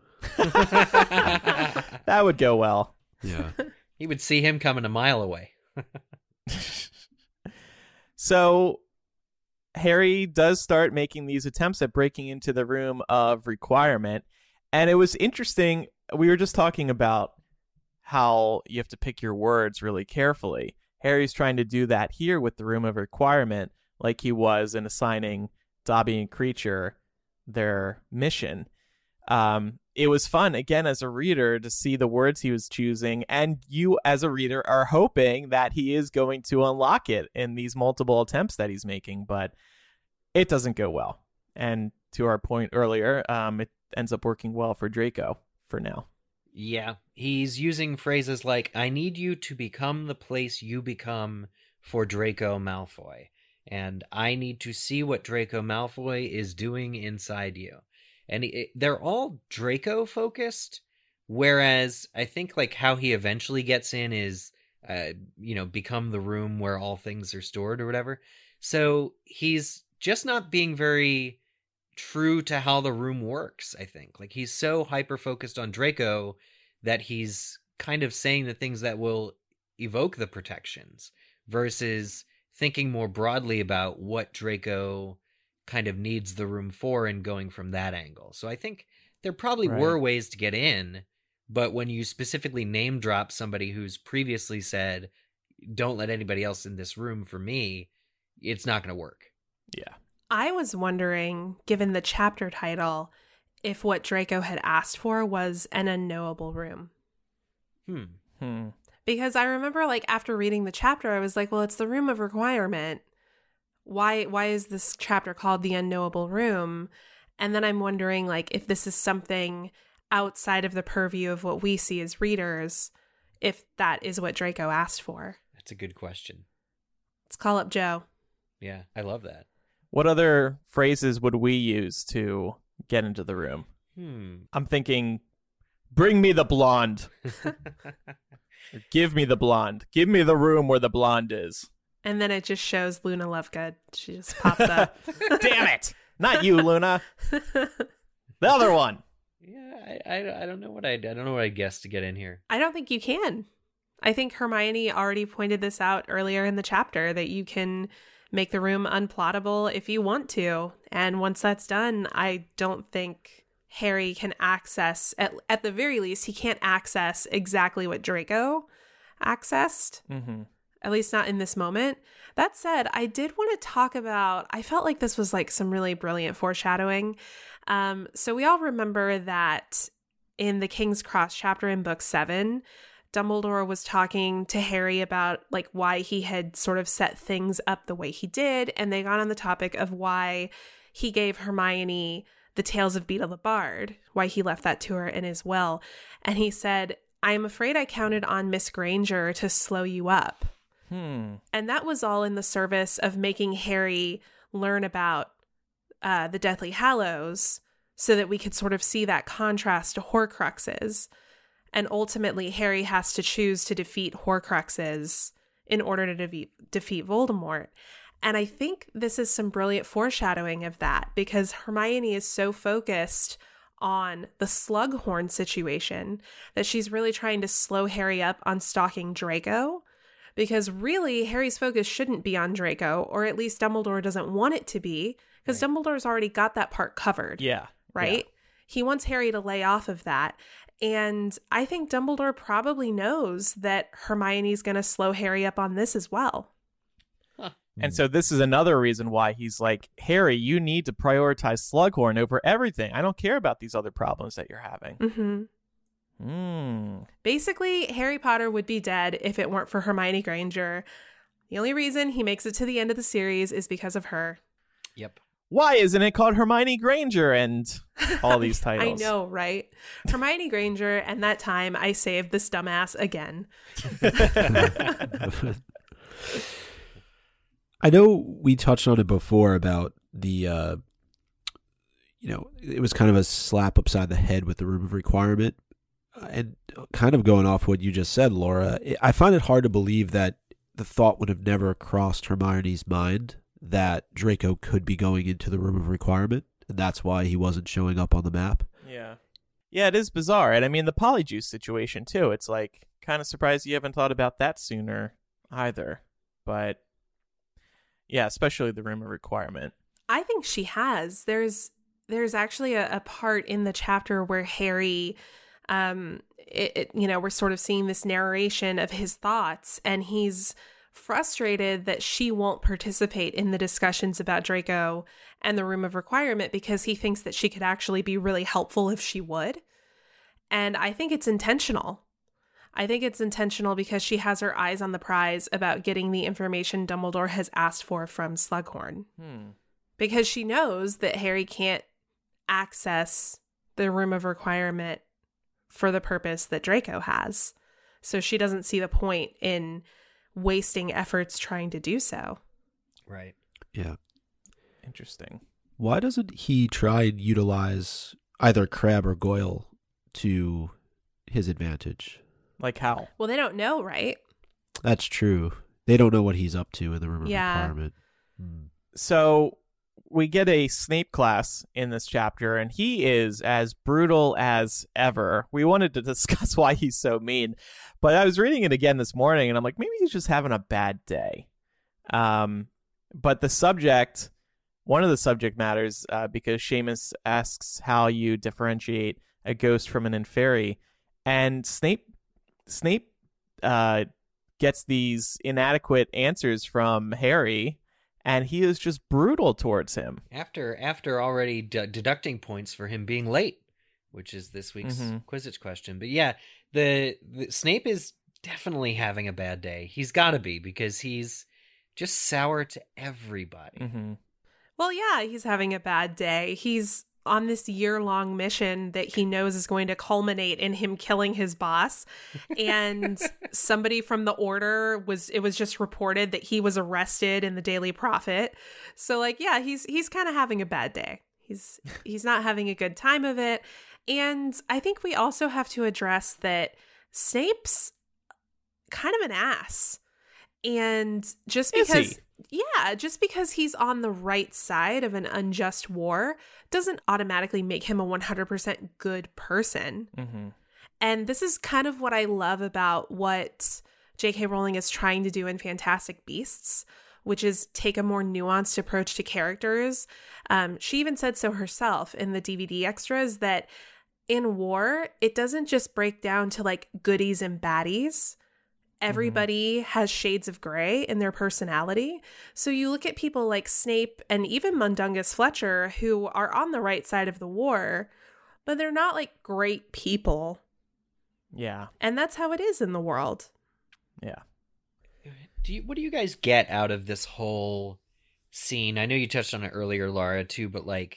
B: That would go well.
D: Yeah.
C: He would see him coming a mile away.
B: So Harry does start making these attempts at breaking into the room of requirement. And it was interesting. We were just talking about how you have to pick your words really carefully. Harry's trying to do that here with the room of requirement, like he was in assigning Dobby and Kreacher their mission. Um, it was fun, again, as a reader, to see the words he was choosing, and you, as a reader, are hoping that he is going to unlock it in these multiple attempts that he's making, but it doesn't go well. And to our point earlier, um, it ends up working well for Draco for now.
C: Yeah, he's using phrases like, I need you to become the place you become for Draco Malfoy, and I need to see what Draco Malfoy is doing inside you. And it, they're all Draco focused, whereas I think like how he eventually gets in is, uh, you know, become the room where all things are stored or whatever. So he's just not being very true to how the room works, I think. Like he's so hyper focused on Draco that he's kind of saying the things that will evoke the protections versus thinking more broadly about what Draco kind of needs the room for and going from that angle. So I think there probably
B: Right.
C: were ways to get in, but when you specifically name drop somebody who's previously said, don't let anybody else in this room for me, it's not going to work.
B: Yeah.
E: I was wondering, given the chapter title, if what Draco had asked for was an unknowable room.
C: Hmm.
B: Hmm.
E: Because I remember, like, after reading the chapter, I was like, well, it's the room of requirement. Why why is this chapter called The Unknowable Room? And then I'm wondering, like, if this is something outside of the purview of what we see as readers, if that is what Draco asked for.
C: That's a good question.
E: Let's call up Joe.
C: Yeah, I love that.
B: What other phrases would we use to get into the room.
C: Hmm.
B: I'm thinking, bring me the blonde. Or give me the blonde. Give me the room where the blonde is.
E: And then it just shows Luna Lovegood. She just pops up.
B: Damn it! Not you, Luna. The other one.
C: Yeah, I, I, I don't know what I I don't know what I guessed to get in here.
E: I don't think you can. I think Hermione already pointed this out earlier in the chapter that you can make the room unplottable if you want to. And once that's done, I don't think Harry can access, at, at the very least, he can't access exactly what Draco accessed.
B: Mm-hmm.
E: At least not in this moment. That said, I did want to talk about, I felt like this was like some really brilliant foreshadowing. Um, so we all remember that in the King's Cross chapter in book seven, Dumbledore was talking to Harry about like why he had sort of set things up the way he did. And they got on the topic of why he gave Hermione the Tales of Beedle the Bard, why he left that to her in his will. And he said, I'm afraid I counted on Miss Granger to slow you up.
B: Hmm.
E: And that was all in the service of making Harry learn about uh, the Deathly Hallows so that we could sort of see that contrast to Horcruxes. And ultimately, Harry has to choose to defeat Horcruxes in order to defeat, defeat Voldemort. And I think this is some brilliant foreshadowing of that because Hermione is so focused on the Slughorn situation that she's really trying to slow Harry up on stalking Draco. Because really, Harry's focus shouldn't be on Draco, or at least Dumbledore doesn't want it to be, because right. Dumbledore's already got that part covered.
B: Yeah.
E: Right?
B: Yeah.
E: He wants Harry to lay off of that. And I think Dumbledore probably knows that Hermione's going to slow Harry up on this as well.
B: Huh. And so this is another reason why he's like, Harry, you need to prioritize Slughorn over everything. I don't care about these other problems that you're having.
E: Mm-hmm.
B: Mm.
E: Basically, Harry Potter would be dead if it weren't for Hermione Granger. The only reason he makes it to the end of the series is because of her.
C: Yep.
B: Why isn't it called Hermione Granger and all these titles?
E: I know, right? Hermione Granger, and that time I saved this dumbass again.
D: I know we touched on it before about the, uh, you know, it was kind of a slap upside the head with the Room of Requirement. And kind of going off what you just said, Laura, I find it hard to believe that the thought would have never crossed Hermione's mind that Draco could be going into the Room of Requirement, and that's why he wasn't showing up on the map.
B: Yeah. Yeah, it is bizarre. And I mean, the Polyjuice situation, too. It's like, kind of surprised you haven't thought about that sooner either. But, yeah, especially the Room of Requirement.
E: I think she has. There's there's actually a, a part in the chapter where Harry... Um, it, it, you know, we're sort of seeing this narration of his thoughts, and he's frustrated that she won't participate in the discussions about Draco and the Room of Requirement because he thinks that she could actually be really helpful if she would. And I think it's intentional. I think it's intentional because she has her eyes on the prize about getting the information Dumbledore has asked for from Slughorn.
B: Hmm.
E: Because she knows that Harry can't access the Room of Requirement for the purpose that Draco has. So she doesn't see the point in wasting efforts trying to do so.
C: Right.
D: Yeah.
B: Interesting.
D: Why doesn't he try and utilize either Crabbe or Goyle to his advantage?
B: Like how?
E: Well, they don't know, right?
D: That's true. They don't know what he's up to in the Room of
E: Yeah.
D: Requirement. Hmm.
B: So we get a Snape class in this chapter, and he is as brutal as ever. We wanted to discuss why he's so mean, but I was reading it again this morning, and I'm like, maybe he's just having a bad day. Um, but the subject, one of the subject matters, uh, because Seamus asks how you differentiate a ghost from an inferi, and Snape, Snape, uh, gets these inadequate answers from Harry. And he is just brutal towards him.
C: After after already d- deducting points for him being late, which is this week's
B: mm-hmm.
C: Quizzitch question. But yeah, the, the Snape is definitely having a bad day. He's got to be, because he's just sour to everybody.
B: Mm-hmm.
E: Well, yeah, he's having a bad day. He's on this year-long mission that he knows is going to culminate in him killing his boss. And somebody from the Order was, it was just reported that he was arrested in the Daily Prophet. So like, yeah, he's, he's kind of having a bad day. He's He's he's not having a good time of it. And I think we also have to address that Snape's kind of an ass. And just
B: Is
E: because
B: he?
E: yeah, just because he's on the right side of an unjust war doesn't automatically make him a one hundred percent good person.
B: Mm-hmm.
E: And this is kind of what I love about what J K Rowling is trying to do in Fantastic Beasts, which is take a more nuanced approach to characters. Um, she even said so herself in the D V D extras that in war, it doesn't just break down to like goodies and baddies. Everybody mm-hmm. has shades of gray in their personality. So you look at people like Snape and even Mundungus Fletcher, who are on the right side of the war, but they're not like great people.
B: Yeah.
E: And that's how it is in the world.
B: Yeah.
C: Do you, what do you guys get out of this whole scene? I know you touched on it earlier, Laura, too, but like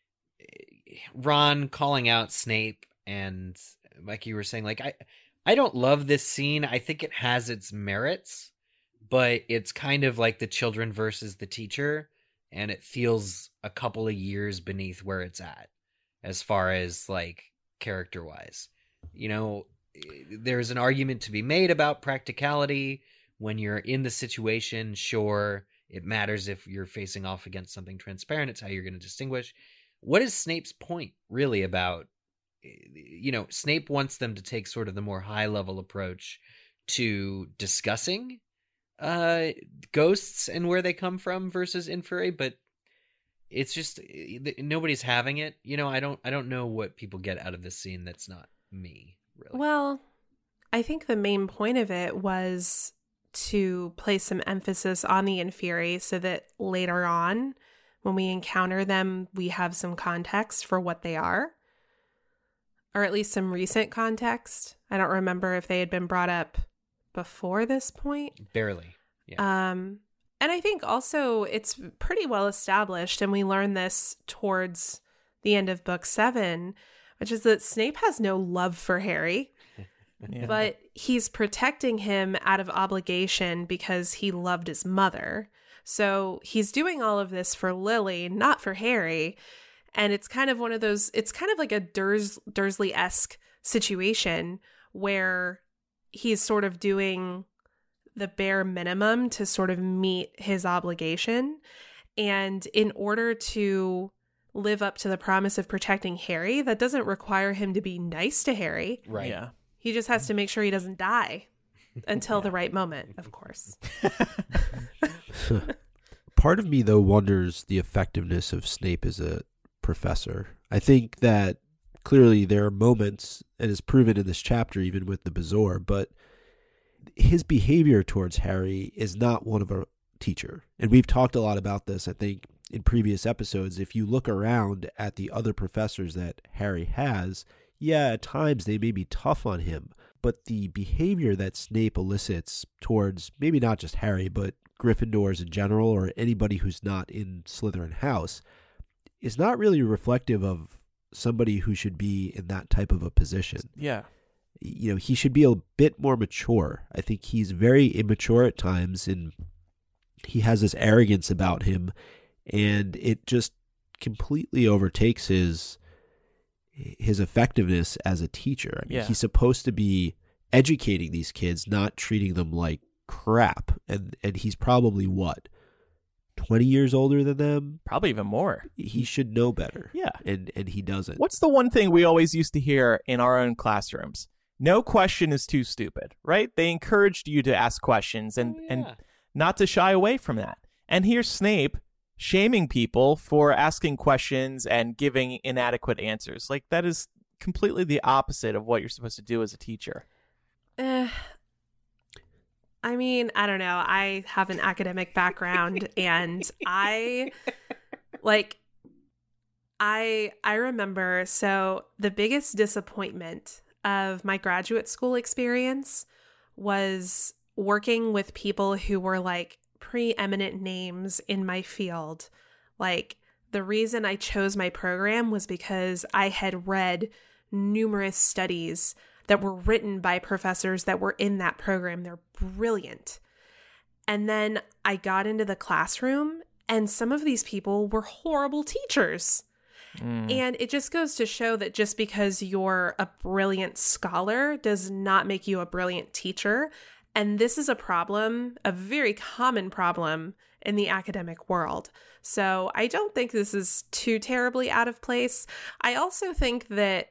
C: Ron calling out Snape and like you were saying, like, I, I don't love this scene. I think it has its merits, but it's kind of like the children versus the teacher, and it feels a couple of years beneath where it's at as far as like character wise. You know, there's an argument to be made about practicality. When you're in the situation, sure, it matters if you're facing off against something transparent. It's how you're going to distinguish. What is Snape's point really about? You know, Snape wants them to take sort of the more high-level approach to discussing uh, ghosts and where they come from versus inferi, but it's just nobody's having it. You know, I don't, I don't know what people get out of this scene that's not me, really.
E: Well, I think the main point of it was to place some emphasis on the inferi so that later on, when we encounter them, we have some context for what they are. Or at least some recent context. I don't remember if they had been brought up before this point.
C: Barely. Yeah.
E: Um, and I think also it's pretty well established, and we learn this towards the end of book seven, which is that Snape has no love for Harry. Yeah. But he's protecting him out of obligation because he loved his mother. So he's doing all of this for Lily, not for Harry. And it's kind of one of those, it's kind of like a Durs, Dursley-esque situation where he's sort of doing the bare minimum to sort of meet his obligation. And in order to live up to the promise of protecting Harry, that doesn't require him to be nice to Harry.
C: Right.
B: Yeah.
E: He just has to make sure he doesn't die until
B: yeah.
E: the right moment, of course.
D: Part of me, though, wonders the effectiveness of Snape as a professor. I think that clearly there are moments, and is proven in this chapter even with the Bezoar, but his behavior towards Harry is not one of a teacher. And we've talked a lot about this, I think, in previous episodes. If you look around at the other professors that Harry has, yeah, at times they may be tough on him, but the behavior that Snape elicits towards maybe not just Harry, but Gryffindors in general, or anybody who's not in Slytherin house, is not really reflective of somebody who should be in that type of a position.
B: Yeah.
D: You know, he should be a bit more mature. I think he's very immature at times, and he has this arrogance about him, and it just completely overtakes his his effectiveness as a teacher. I mean,
B: yeah.
D: he's supposed to be educating these kids, not treating them like crap. And and he's probably what? twenty years older than them?
B: Probably even more.
D: He should know better.
B: Yeah.
D: And and he doesn't.
B: What's the one thing we always used to hear in our own classrooms? No question is too stupid, right? They encouraged you to ask questions and,
C: oh, yeah.
B: and not to shy away from that. And here's Snape shaming people for asking questions and giving inadequate answers. Like, that is completely the opposite of what you're supposed to do as a teacher.
E: Uh, I mean, I don't know. I have an academic background, and I like I I remember so the biggest disappointment of my graduate school experience was working with people who were like preeminent names in my field. Like, the reason I chose my program was because I had read numerous studies that were written by professors that were in that program. They're brilliant. And then I got into the classroom, and some of these people were horrible teachers.
B: Mm.
E: And it just goes to show that just because you're a brilliant scholar does not make you a brilliant teacher. And this is a problem, a very common problem in the academic world. So I don't think this is too terribly out of place. I also think that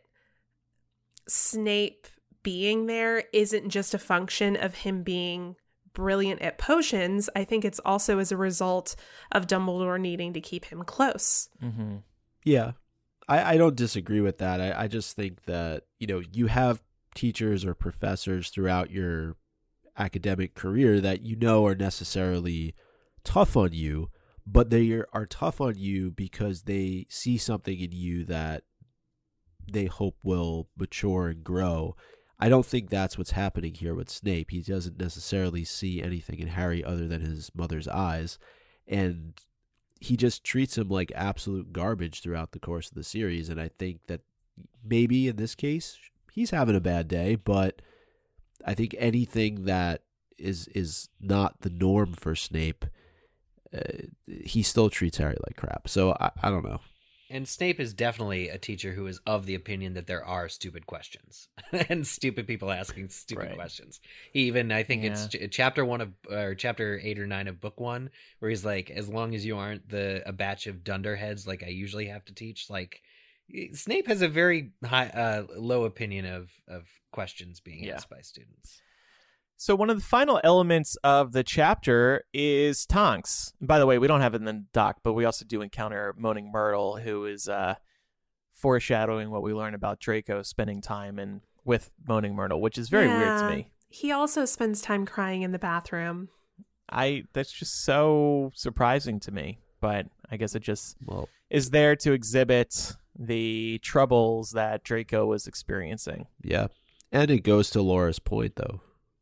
E: Snape being there isn't just a function of him being brilliant at potions. I think it's also as a result of Dumbledore needing to keep him close.
B: Mm-hmm.
D: Yeah, I, I don't disagree with that. I, I just think that, you know, you have teachers or professors throughout your academic career that you know are necessarily tough on you, but they are, are tough on you because they see something in you that they hope will mature and grow. I don't think that's what's happening here with Snape. He doesn't necessarily see anything in Harry other than his mother's eyes, and he just treats him like absolute garbage throughout the course of the series. And I think that maybe in this case he's having a bad day, but I think anything that is is not the norm for Snape, uh, he still treats Harry like crap. So I, I don't know.
C: And Snape is definitely a teacher who is of the opinion that there are stupid questions and stupid people asking stupid
B: Right.
C: questions. He even, I think
B: Yeah.
C: it's ch- chapter one of, or chapter eight or nine of book one, where he's like, as long as you aren't the a batch of dunderheads like I usually have to teach, like Snape has a very high, uh, low opinion of of questions being
B: Yeah.
C: asked by students.
B: So one of the final elements of the chapter is Tonks. By the way, we don't have it in the doc, but we also do encounter Moaning Myrtle, who is uh, foreshadowing what we learn about Draco spending time in with Moaning Myrtle, which is very weird to
E: Yeah.
B: me.
E: He also spends time crying in the bathroom.
B: I that's just so surprising to me, but I guess it just
D: Well,
B: is there to exhibit the troubles that Draco was experiencing.
D: yeah. And it goes to Laura's point, though,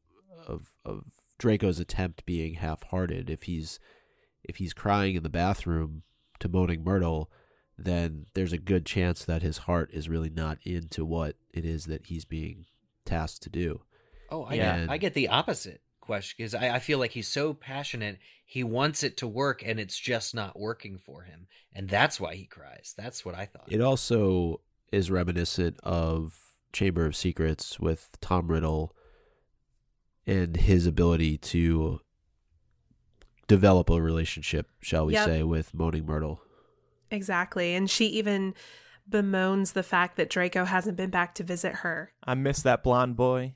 D: of of Draco's attempt being half-hearted. If he's if he's crying in the bathroom to Moaning Myrtle, then there's a good chance that his heart is really not into what it is that he's being tasked to do.
C: Oh, I,
B: Yeah.
C: get, I get the opposite question because I, I feel like he's so passionate. He wants it to work and it's just not working for him. And that's why he cries. That's what I thought.
D: It also is reminiscent of Chamber of Secrets with Tom Riddle and his ability to develop a relationship, shall we
E: Yep.
D: say, with Moaning Myrtle.
E: Exactly. And she even bemoans the fact that Draco hasn't been back to visit her.
B: I miss that blonde boy.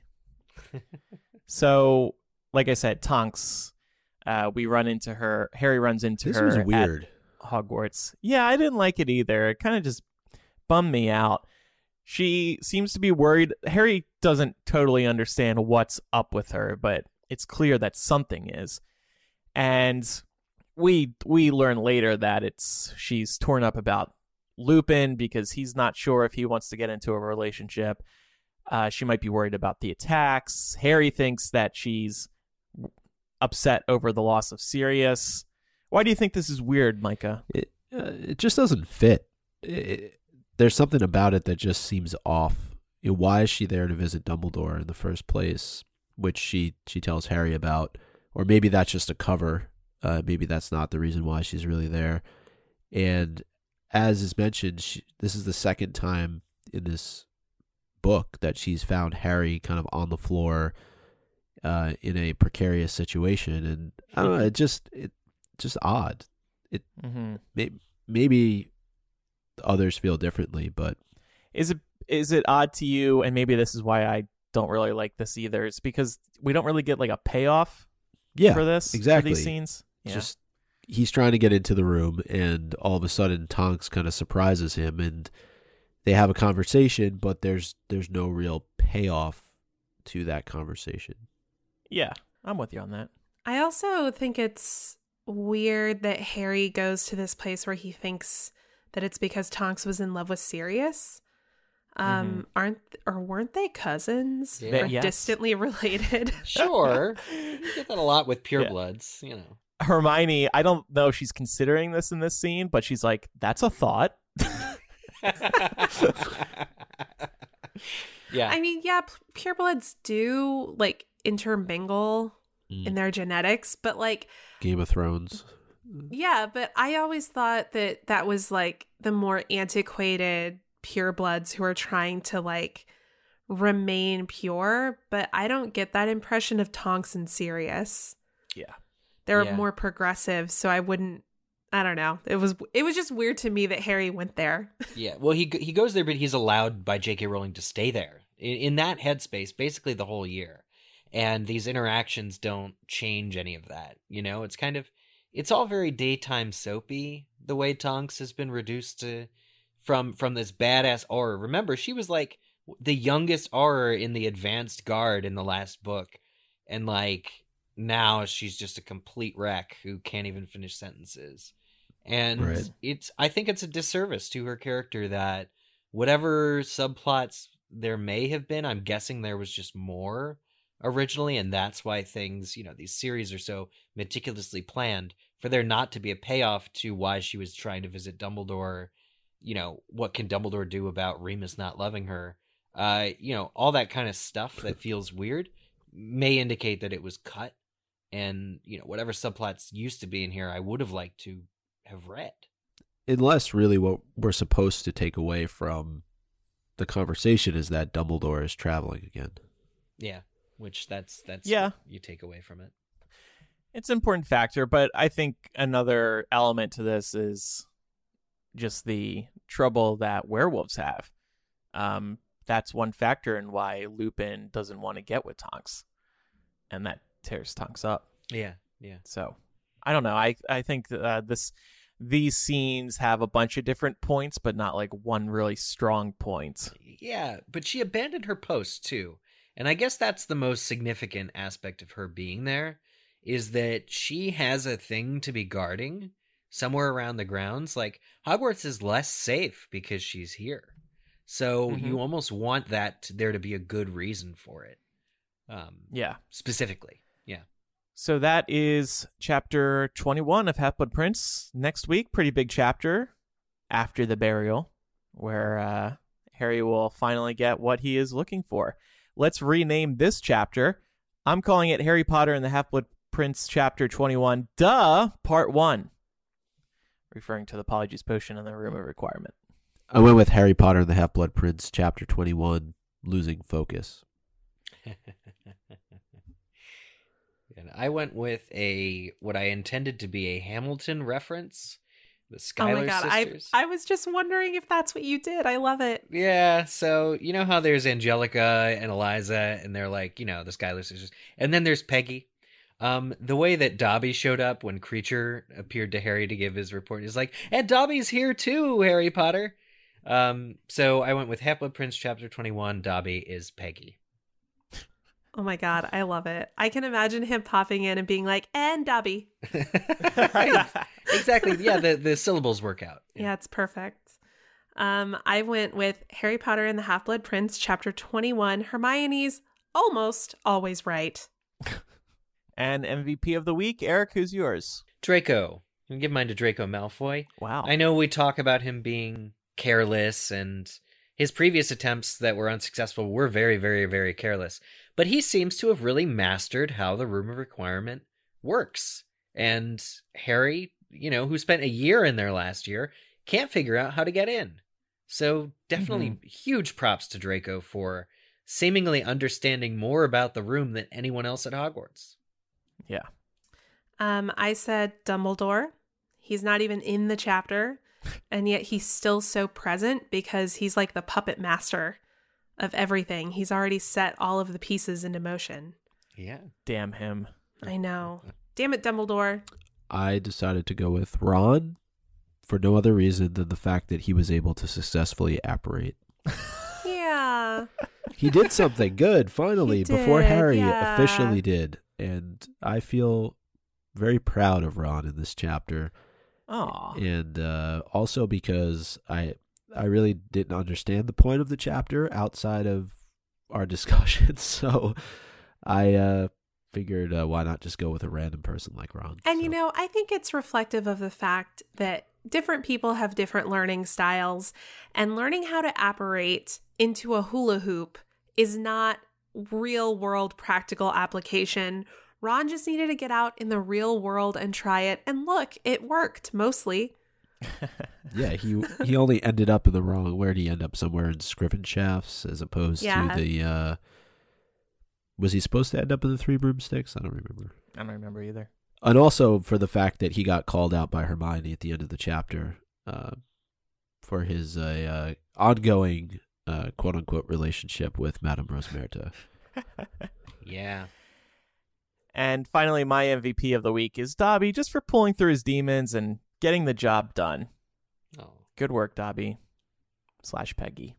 B: So, like I said, Tonks, uh, we run into her. Harry runs into
D: This
B: her
D: was
B: at
D: weird.
B: Hogwarts. Yeah, I didn't like it either. It kind of just bummed me out. She seems to be worried. Harry doesn't totally understand what's up with her, but it's clear that something is. And we we learn later that it's she's torn up about Lupin because he's not sure if he wants to get into a relationship. Uh, she might be worried about the attacks. Harry thinks that she's upset over the loss of Sirius. Why do you think this is weird, Micah?
D: It uh, it just doesn't fit. It, there's something about it that just seems off. You know, why is she there to visit Dumbledore in the first place? Which she she tells Harry about, or maybe that's just a cover. Uh, maybe that's not the reason why she's really there. And as is mentioned, she, this is the second time in this book that she's found Harry kind of on the floor uh, in a precarious situation, and I don't know. It just it just odd. It
B: Mm-hmm.
D: may, maybe others feel differently, but
B: Is it is it odd to you? And maybe this is why I don't really like this either. It's because we don't really get like a payoff
D: yeah,
B: for this.
D: exactly.
B: For these scenes. Yeah.
D: Just he's trying to get into the room, and all of a sudden Tonks kind of surprises him, and they have a conversation, but there's there's no real payoff to that conversation.
B: yeah, I'm with you on that.
E: I also think it's weird that Harry goes to this place where he thinks that it's because Tonks was in love with Sirius. Um, aren't or weren't they cousins?
C: Yeah.
E: Or
B: Yes.
E: distantly related?
C: Sure. You get that a lot with purebloods, you know.
B: Hermione, I don't know if she's considering this in this scene, but she's like, "That's a thought."
C: Yeah.
E: I mean, yeah, p- purebloods do like intermingle
D: Mm.
E: in their genetics, but like
D: Game of Thrones.
E: Yeah, but I always thought that that was like the more antiquated purebloods who are trying to like remain pure, but I don't get that impression of Tonks and Sirius.
B: Yeah.
E: They're
C: Yeah.
E: more progressive, so I wouldn't I don't know. It was it was just weird to me that Harry went there.
C: Yeah, well, he he goes there, but he's allowed by J K. Rowling to stay there in, in that headspace basically the whole year. And these interactions don't change any of that. You know, it's kind of, it's all very daytime soapy, the way Tonks has been reduced to, from from this badass Auror. Remember, she was like the youngest Auror in the advanced guard in the last book. And like, now she's just a complete wreck who can't even finish sentences. And
D: Right.
C: it's, I think it's a disservice to her character that whatever subplots there may have been, I'm guessing there was just more originally, and that's why things, you know, these series are so meticulously planned for there not to be a payoff to why she was trying to visit Dumbledore. You know, what can Dumbledore do about Remus not loving her? Uh, you know, all that kind of stuff that feels weird may indicate that it was cut. And, you know, whatever subplots used to be in here, I would have liked to have read.
D: Unless really what we're supposed to take away from the conversation is that Dumbledore is traveling again.
C: Yeah, which that's that's
B: Yeah.
C: what you take away from it.
B: It's an important factor, but I think another element to this is just the trouble that werewolves have. Um, that's one factor in why Lupin doesn't want to get with Tonks, and that tears Tonks up.
C: Yeah, yeah.
B: So I don't know. I I think uh, this these scenes have a bunch of different points, but not like one really strong point.
C: Yeah, but she abandoned her post too. And I guess that's the most significant aspect of her being there, is that she has a thing to be guarding somewhere around the grounds. Like, Hogwarts is less safe because she's here. So
B: Mhm.
C: you almost want that to, there to be a good reason for it. Um,
B: Yeah.
C: specifically. Yeah.
B: So that is chapter twenty-one of Half-Blood Prince. Next week, pretty big chapter, After the Burial, where uh, Harry will finally get what he is looking for. Let's rename this chapter. I'm calling it Harry Potter and the Half-Blood Prince chapter twenty-one, duh, part one, referring to the Polyjuice Potion and the Room of Requirement.
D: I went with Harry Potter and the Half-Blood Prince, chapter twenty-one, Losing Focus.
C: And I went with a what I intended to be a Hamilton reference, the
E: Oh
C: Schuyler
E: my god, I
C: sisters.
E: I was just wondering if that's what you did. I love it.
C: Yeah, so you know how there's Angelica and Eliza, and they're like, you know, the Schuyler sisters, and then there's Peggy. Um, the way that Dobby showed up when Creature appeared to Harry to give his report is like, and Dobby's here too, Harry Potter. Um, so I went with Half-Blood Prince chapter twenty-one. Dobby is Peggy.
E: Oh my god, I love it. I can imagine him popping in and being like, and Dobby.
C: Right. Exactly. Yeah, the, the syllables work out.
E: Yeah, it's perfect. Um, I went with Harry Potter and the Half-Blood Prince, chapter twenty-one. Hermione's almost always right.
B: And M V P of the week, Eric, who's yours?
C: Draco. I'm gonna give mine to Draco Malfoy.
B: Wow.
C: I know we talk about him being careless, and his previous attempts that were unsuccessful were very, very, very careless. But he seems to have really mastered how the Room of Requirement works. And Harry, you know, who spent a year in there last year, can't figure out how to get in. So definitely
B: Mm-hmm.
C: huge props to Draco for seemingly understanding more about the room than anyone else at Hogwarts.
B: Yeah.
E: Um, I said Dumbledore. He's not even in the chapter, and yet he's still so present because he's like the puppet master of everything. He's already set all of the pieces into motion.
C: Yeah.
B: Damn him.
E: I know. Damn it, Dumbledore.
D: I decided to go with Ron for no other reason than the fact that he was able to successfully apparate.
E: Yeah.
D: He did something good finally
E: He
D: before
E: did,
D: Harry
E: yeah.
D: officially did. And I feel very proud of Ron in this chapter.
B: Aw.
D: And uh, also because I I really didn't understand the point of the chapter outside of our discussion. So I uh, figured uh, why not just go with a random person like Ron.
E: And,
D: So-
E: you know, I think it's reflective of the fact that different people have different learning styles, and learning how to apparate into a hula hoop is not real world practical application Ron just needed to get out in the real world and try it. And look, it worked, mostly.
D: Yeah, he he only ended up in the wrong. Where did he end up? Somewhere in Scriven Shafts, as opposed
E: Yeah.
D: to the. Uh, was he supposed to end up in the Three Broomsticks? I don't remember.
B: I don't remember either.
D: And also for the fact that he got called out by Hermione at the end of the chapter uh, for his uh, uh, ongoing uh, quote unquote relationship with Madame Rosmerta.
C: Yeah.
B: And finally, my M V P of the week is Dobby, just for pulling through his demons and getting the job done.
C: Oh.
B: Good work, Dobby. Slash Peggy.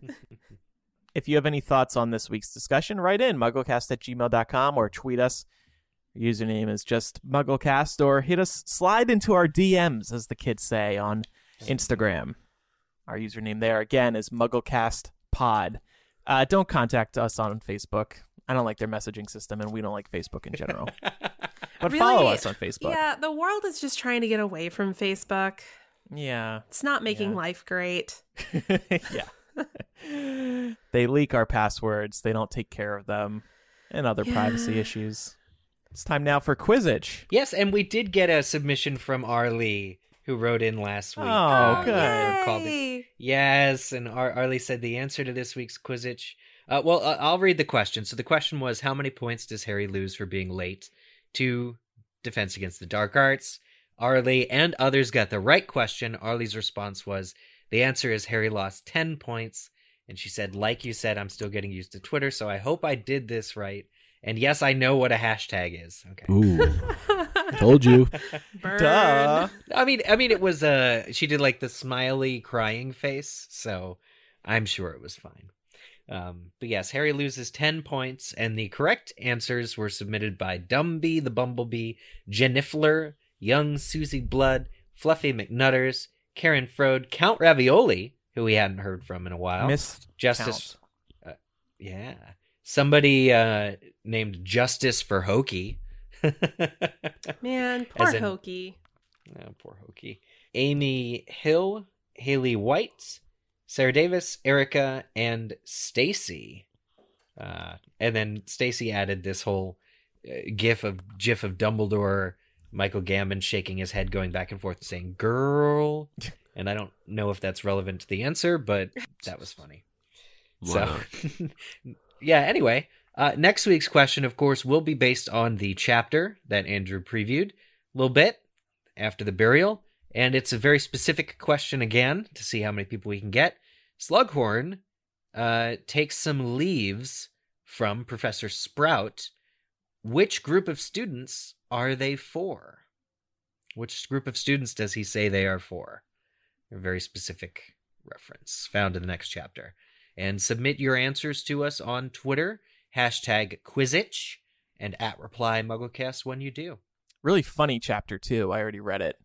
B: If you have any thoughts on this week's discussion, write in mugglecast at gmail dot com or tweet us. Our username is just mugglecast, or hit us, slide into our D Ms, as the kids say, on Instagram. Our username there, again, is mugglecastpod. Uh, don't contact us on Facebook. I don't like their messaging system, and we don't like Facebook in general. But
E: Really?
B: follow us on Facebook.
E: Yeah, the world is just trying to get away from Facebook.
B: Yeah.
E: It's not making
B: Yeah.
E: life great.
B: Yeah. They leak our passwords. They don't take care of them, and other
E: Yeah.
B: privacy issues. It's time now for Quizzitch.
C: Yes, and we did get a submission from Arlie, who wrote in last week.
B: Oh,
C: Uh,
B: good.
C: or called it-
E: Yay!
C: Yes, and Ar- Arlie said the answer to this week's Quizzitch. Uh, well, uh, I'll read the question. So the question was, how many points does Harry lose for being late to Defense Against the Dark Arts? Arlie and others got the right question. Arlie's response was, the answer is Harry lost ten points. And she said, like you said, I'm still getting used to Twitter, so I hope I did this right. And yes, I know what a hashtag is. Okay.
D: Ooh, told you.
E: Burn.
B: Duh.
C: I mean, I mean, it was uh she did like the smiley crying face, so I'm sure it was fine. Um, but yes, Harry loses ten points, and the correct answers were submitted by Dumby the Bumblebee, Jennifer, Young Susie Blood, Fluffy McNutters, Karen Frode, Count Ravioli, who we hadn't heard from in a while,
B: Miss
C: Justice, uh, yeah, somebody uh named Justice for Hokey.
E: Man, poor
C: As in-
E: Hokey.
C: Oh, poor Hokey. Amy Hill, Haley White, Sarah Davis, Erica, and Stacy. Uh, and then Stacy added this whole uh, gif of gif of Dumbledore, Michael Gambon shaking his head, going back and forth, saying "girl." And I don't know if that's relevant to the answer, but that was funny.
D: Wow.
C: So, yeah. Anyway, uh, next week's question, of course, will be based on the chapter that Andrew previewed a little bit after the burial, and it's a very specific question again to see how many people we can get. Slughorn uh, takes some leaves from Professor Sprout. Which group of students are they for? Which group of students does he say they are for? A very specific reference found in the next chapter. And submit your answers to us on Twitter, hashtag Quizzitch, and at reply MuggleCast when you do.
B: Really funny chapter, too. I already read it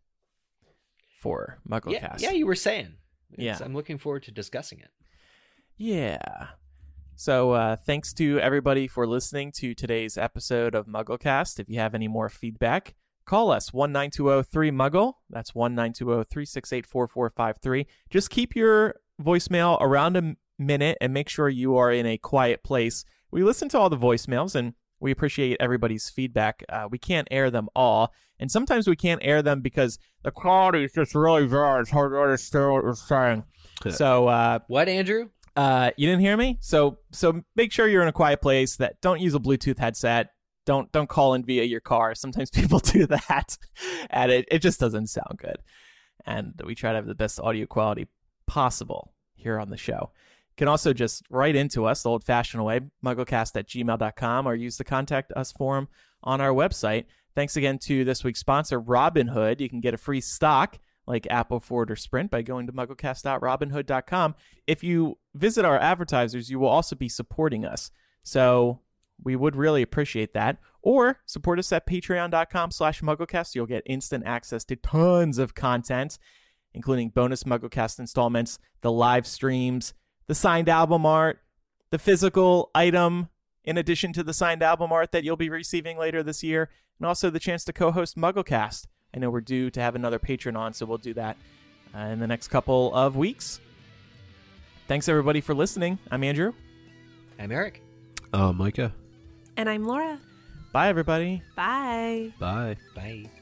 B: for
C: Yeah,
B: MuggleCast.
C: yeah, you were saying. It's-
B: Yeah.
C: I'm looking forward to discussing it.
B: Yeah. So uh, thanks to everybody for listening to today's episode of MuggleCast. If you have any more feedback, call us, one nine two zero three Muggle. That's one nine two zero three six eight four four five three. Just keep your voicemail around a m- minute and make sure you are in a quiet place. We listen to all the voicemails and we appreciate everybody's feedback. Uh, we can't air them all. And sometimes we can't air them because the quality is just really bad. It's hard to understand what we're saying. So, uh,
C: What, Andrew?
B: Uh, you didn't hear me? So so make sure you're in a quiet place. That don't use a Bluetooth headset. Don't don't call in via your car. Sometimes people do that, and it, it just doesn't sound good. And we try to have the best audio quality possible here on the show. You can also just write into us the old-fashioned way, mugglecast at gmail dot com, or use the contact us form on our website. Thanks again to this week's sponsor, Robinhood. You can get a free stock like Apple, Ford, or Sprint by going to mugglecast dot robinhood dot com. If you visit our advertisers, you will also be supporting us. So we would really appreciate that. Or support us at patreon dot com slash mugglecast. You'll get instant access to tons of content, including bonus MuggleCast installments, the live streams, the signed album art, the physical item, in addition to the signed album art that you'll be receiving later this year, and also the chance to co-host MuggleCast. I know we're due to have another patron on, so we'll do that uh, in the next couple of weeks. Thanks, everybody, for listening. I'm Andrew.
C: I'm Eric.
D: Uh, Micah.
E: And I'm Laura.
B: Bye, everybody.
E: Bye.
D: Bye.
C: Bye.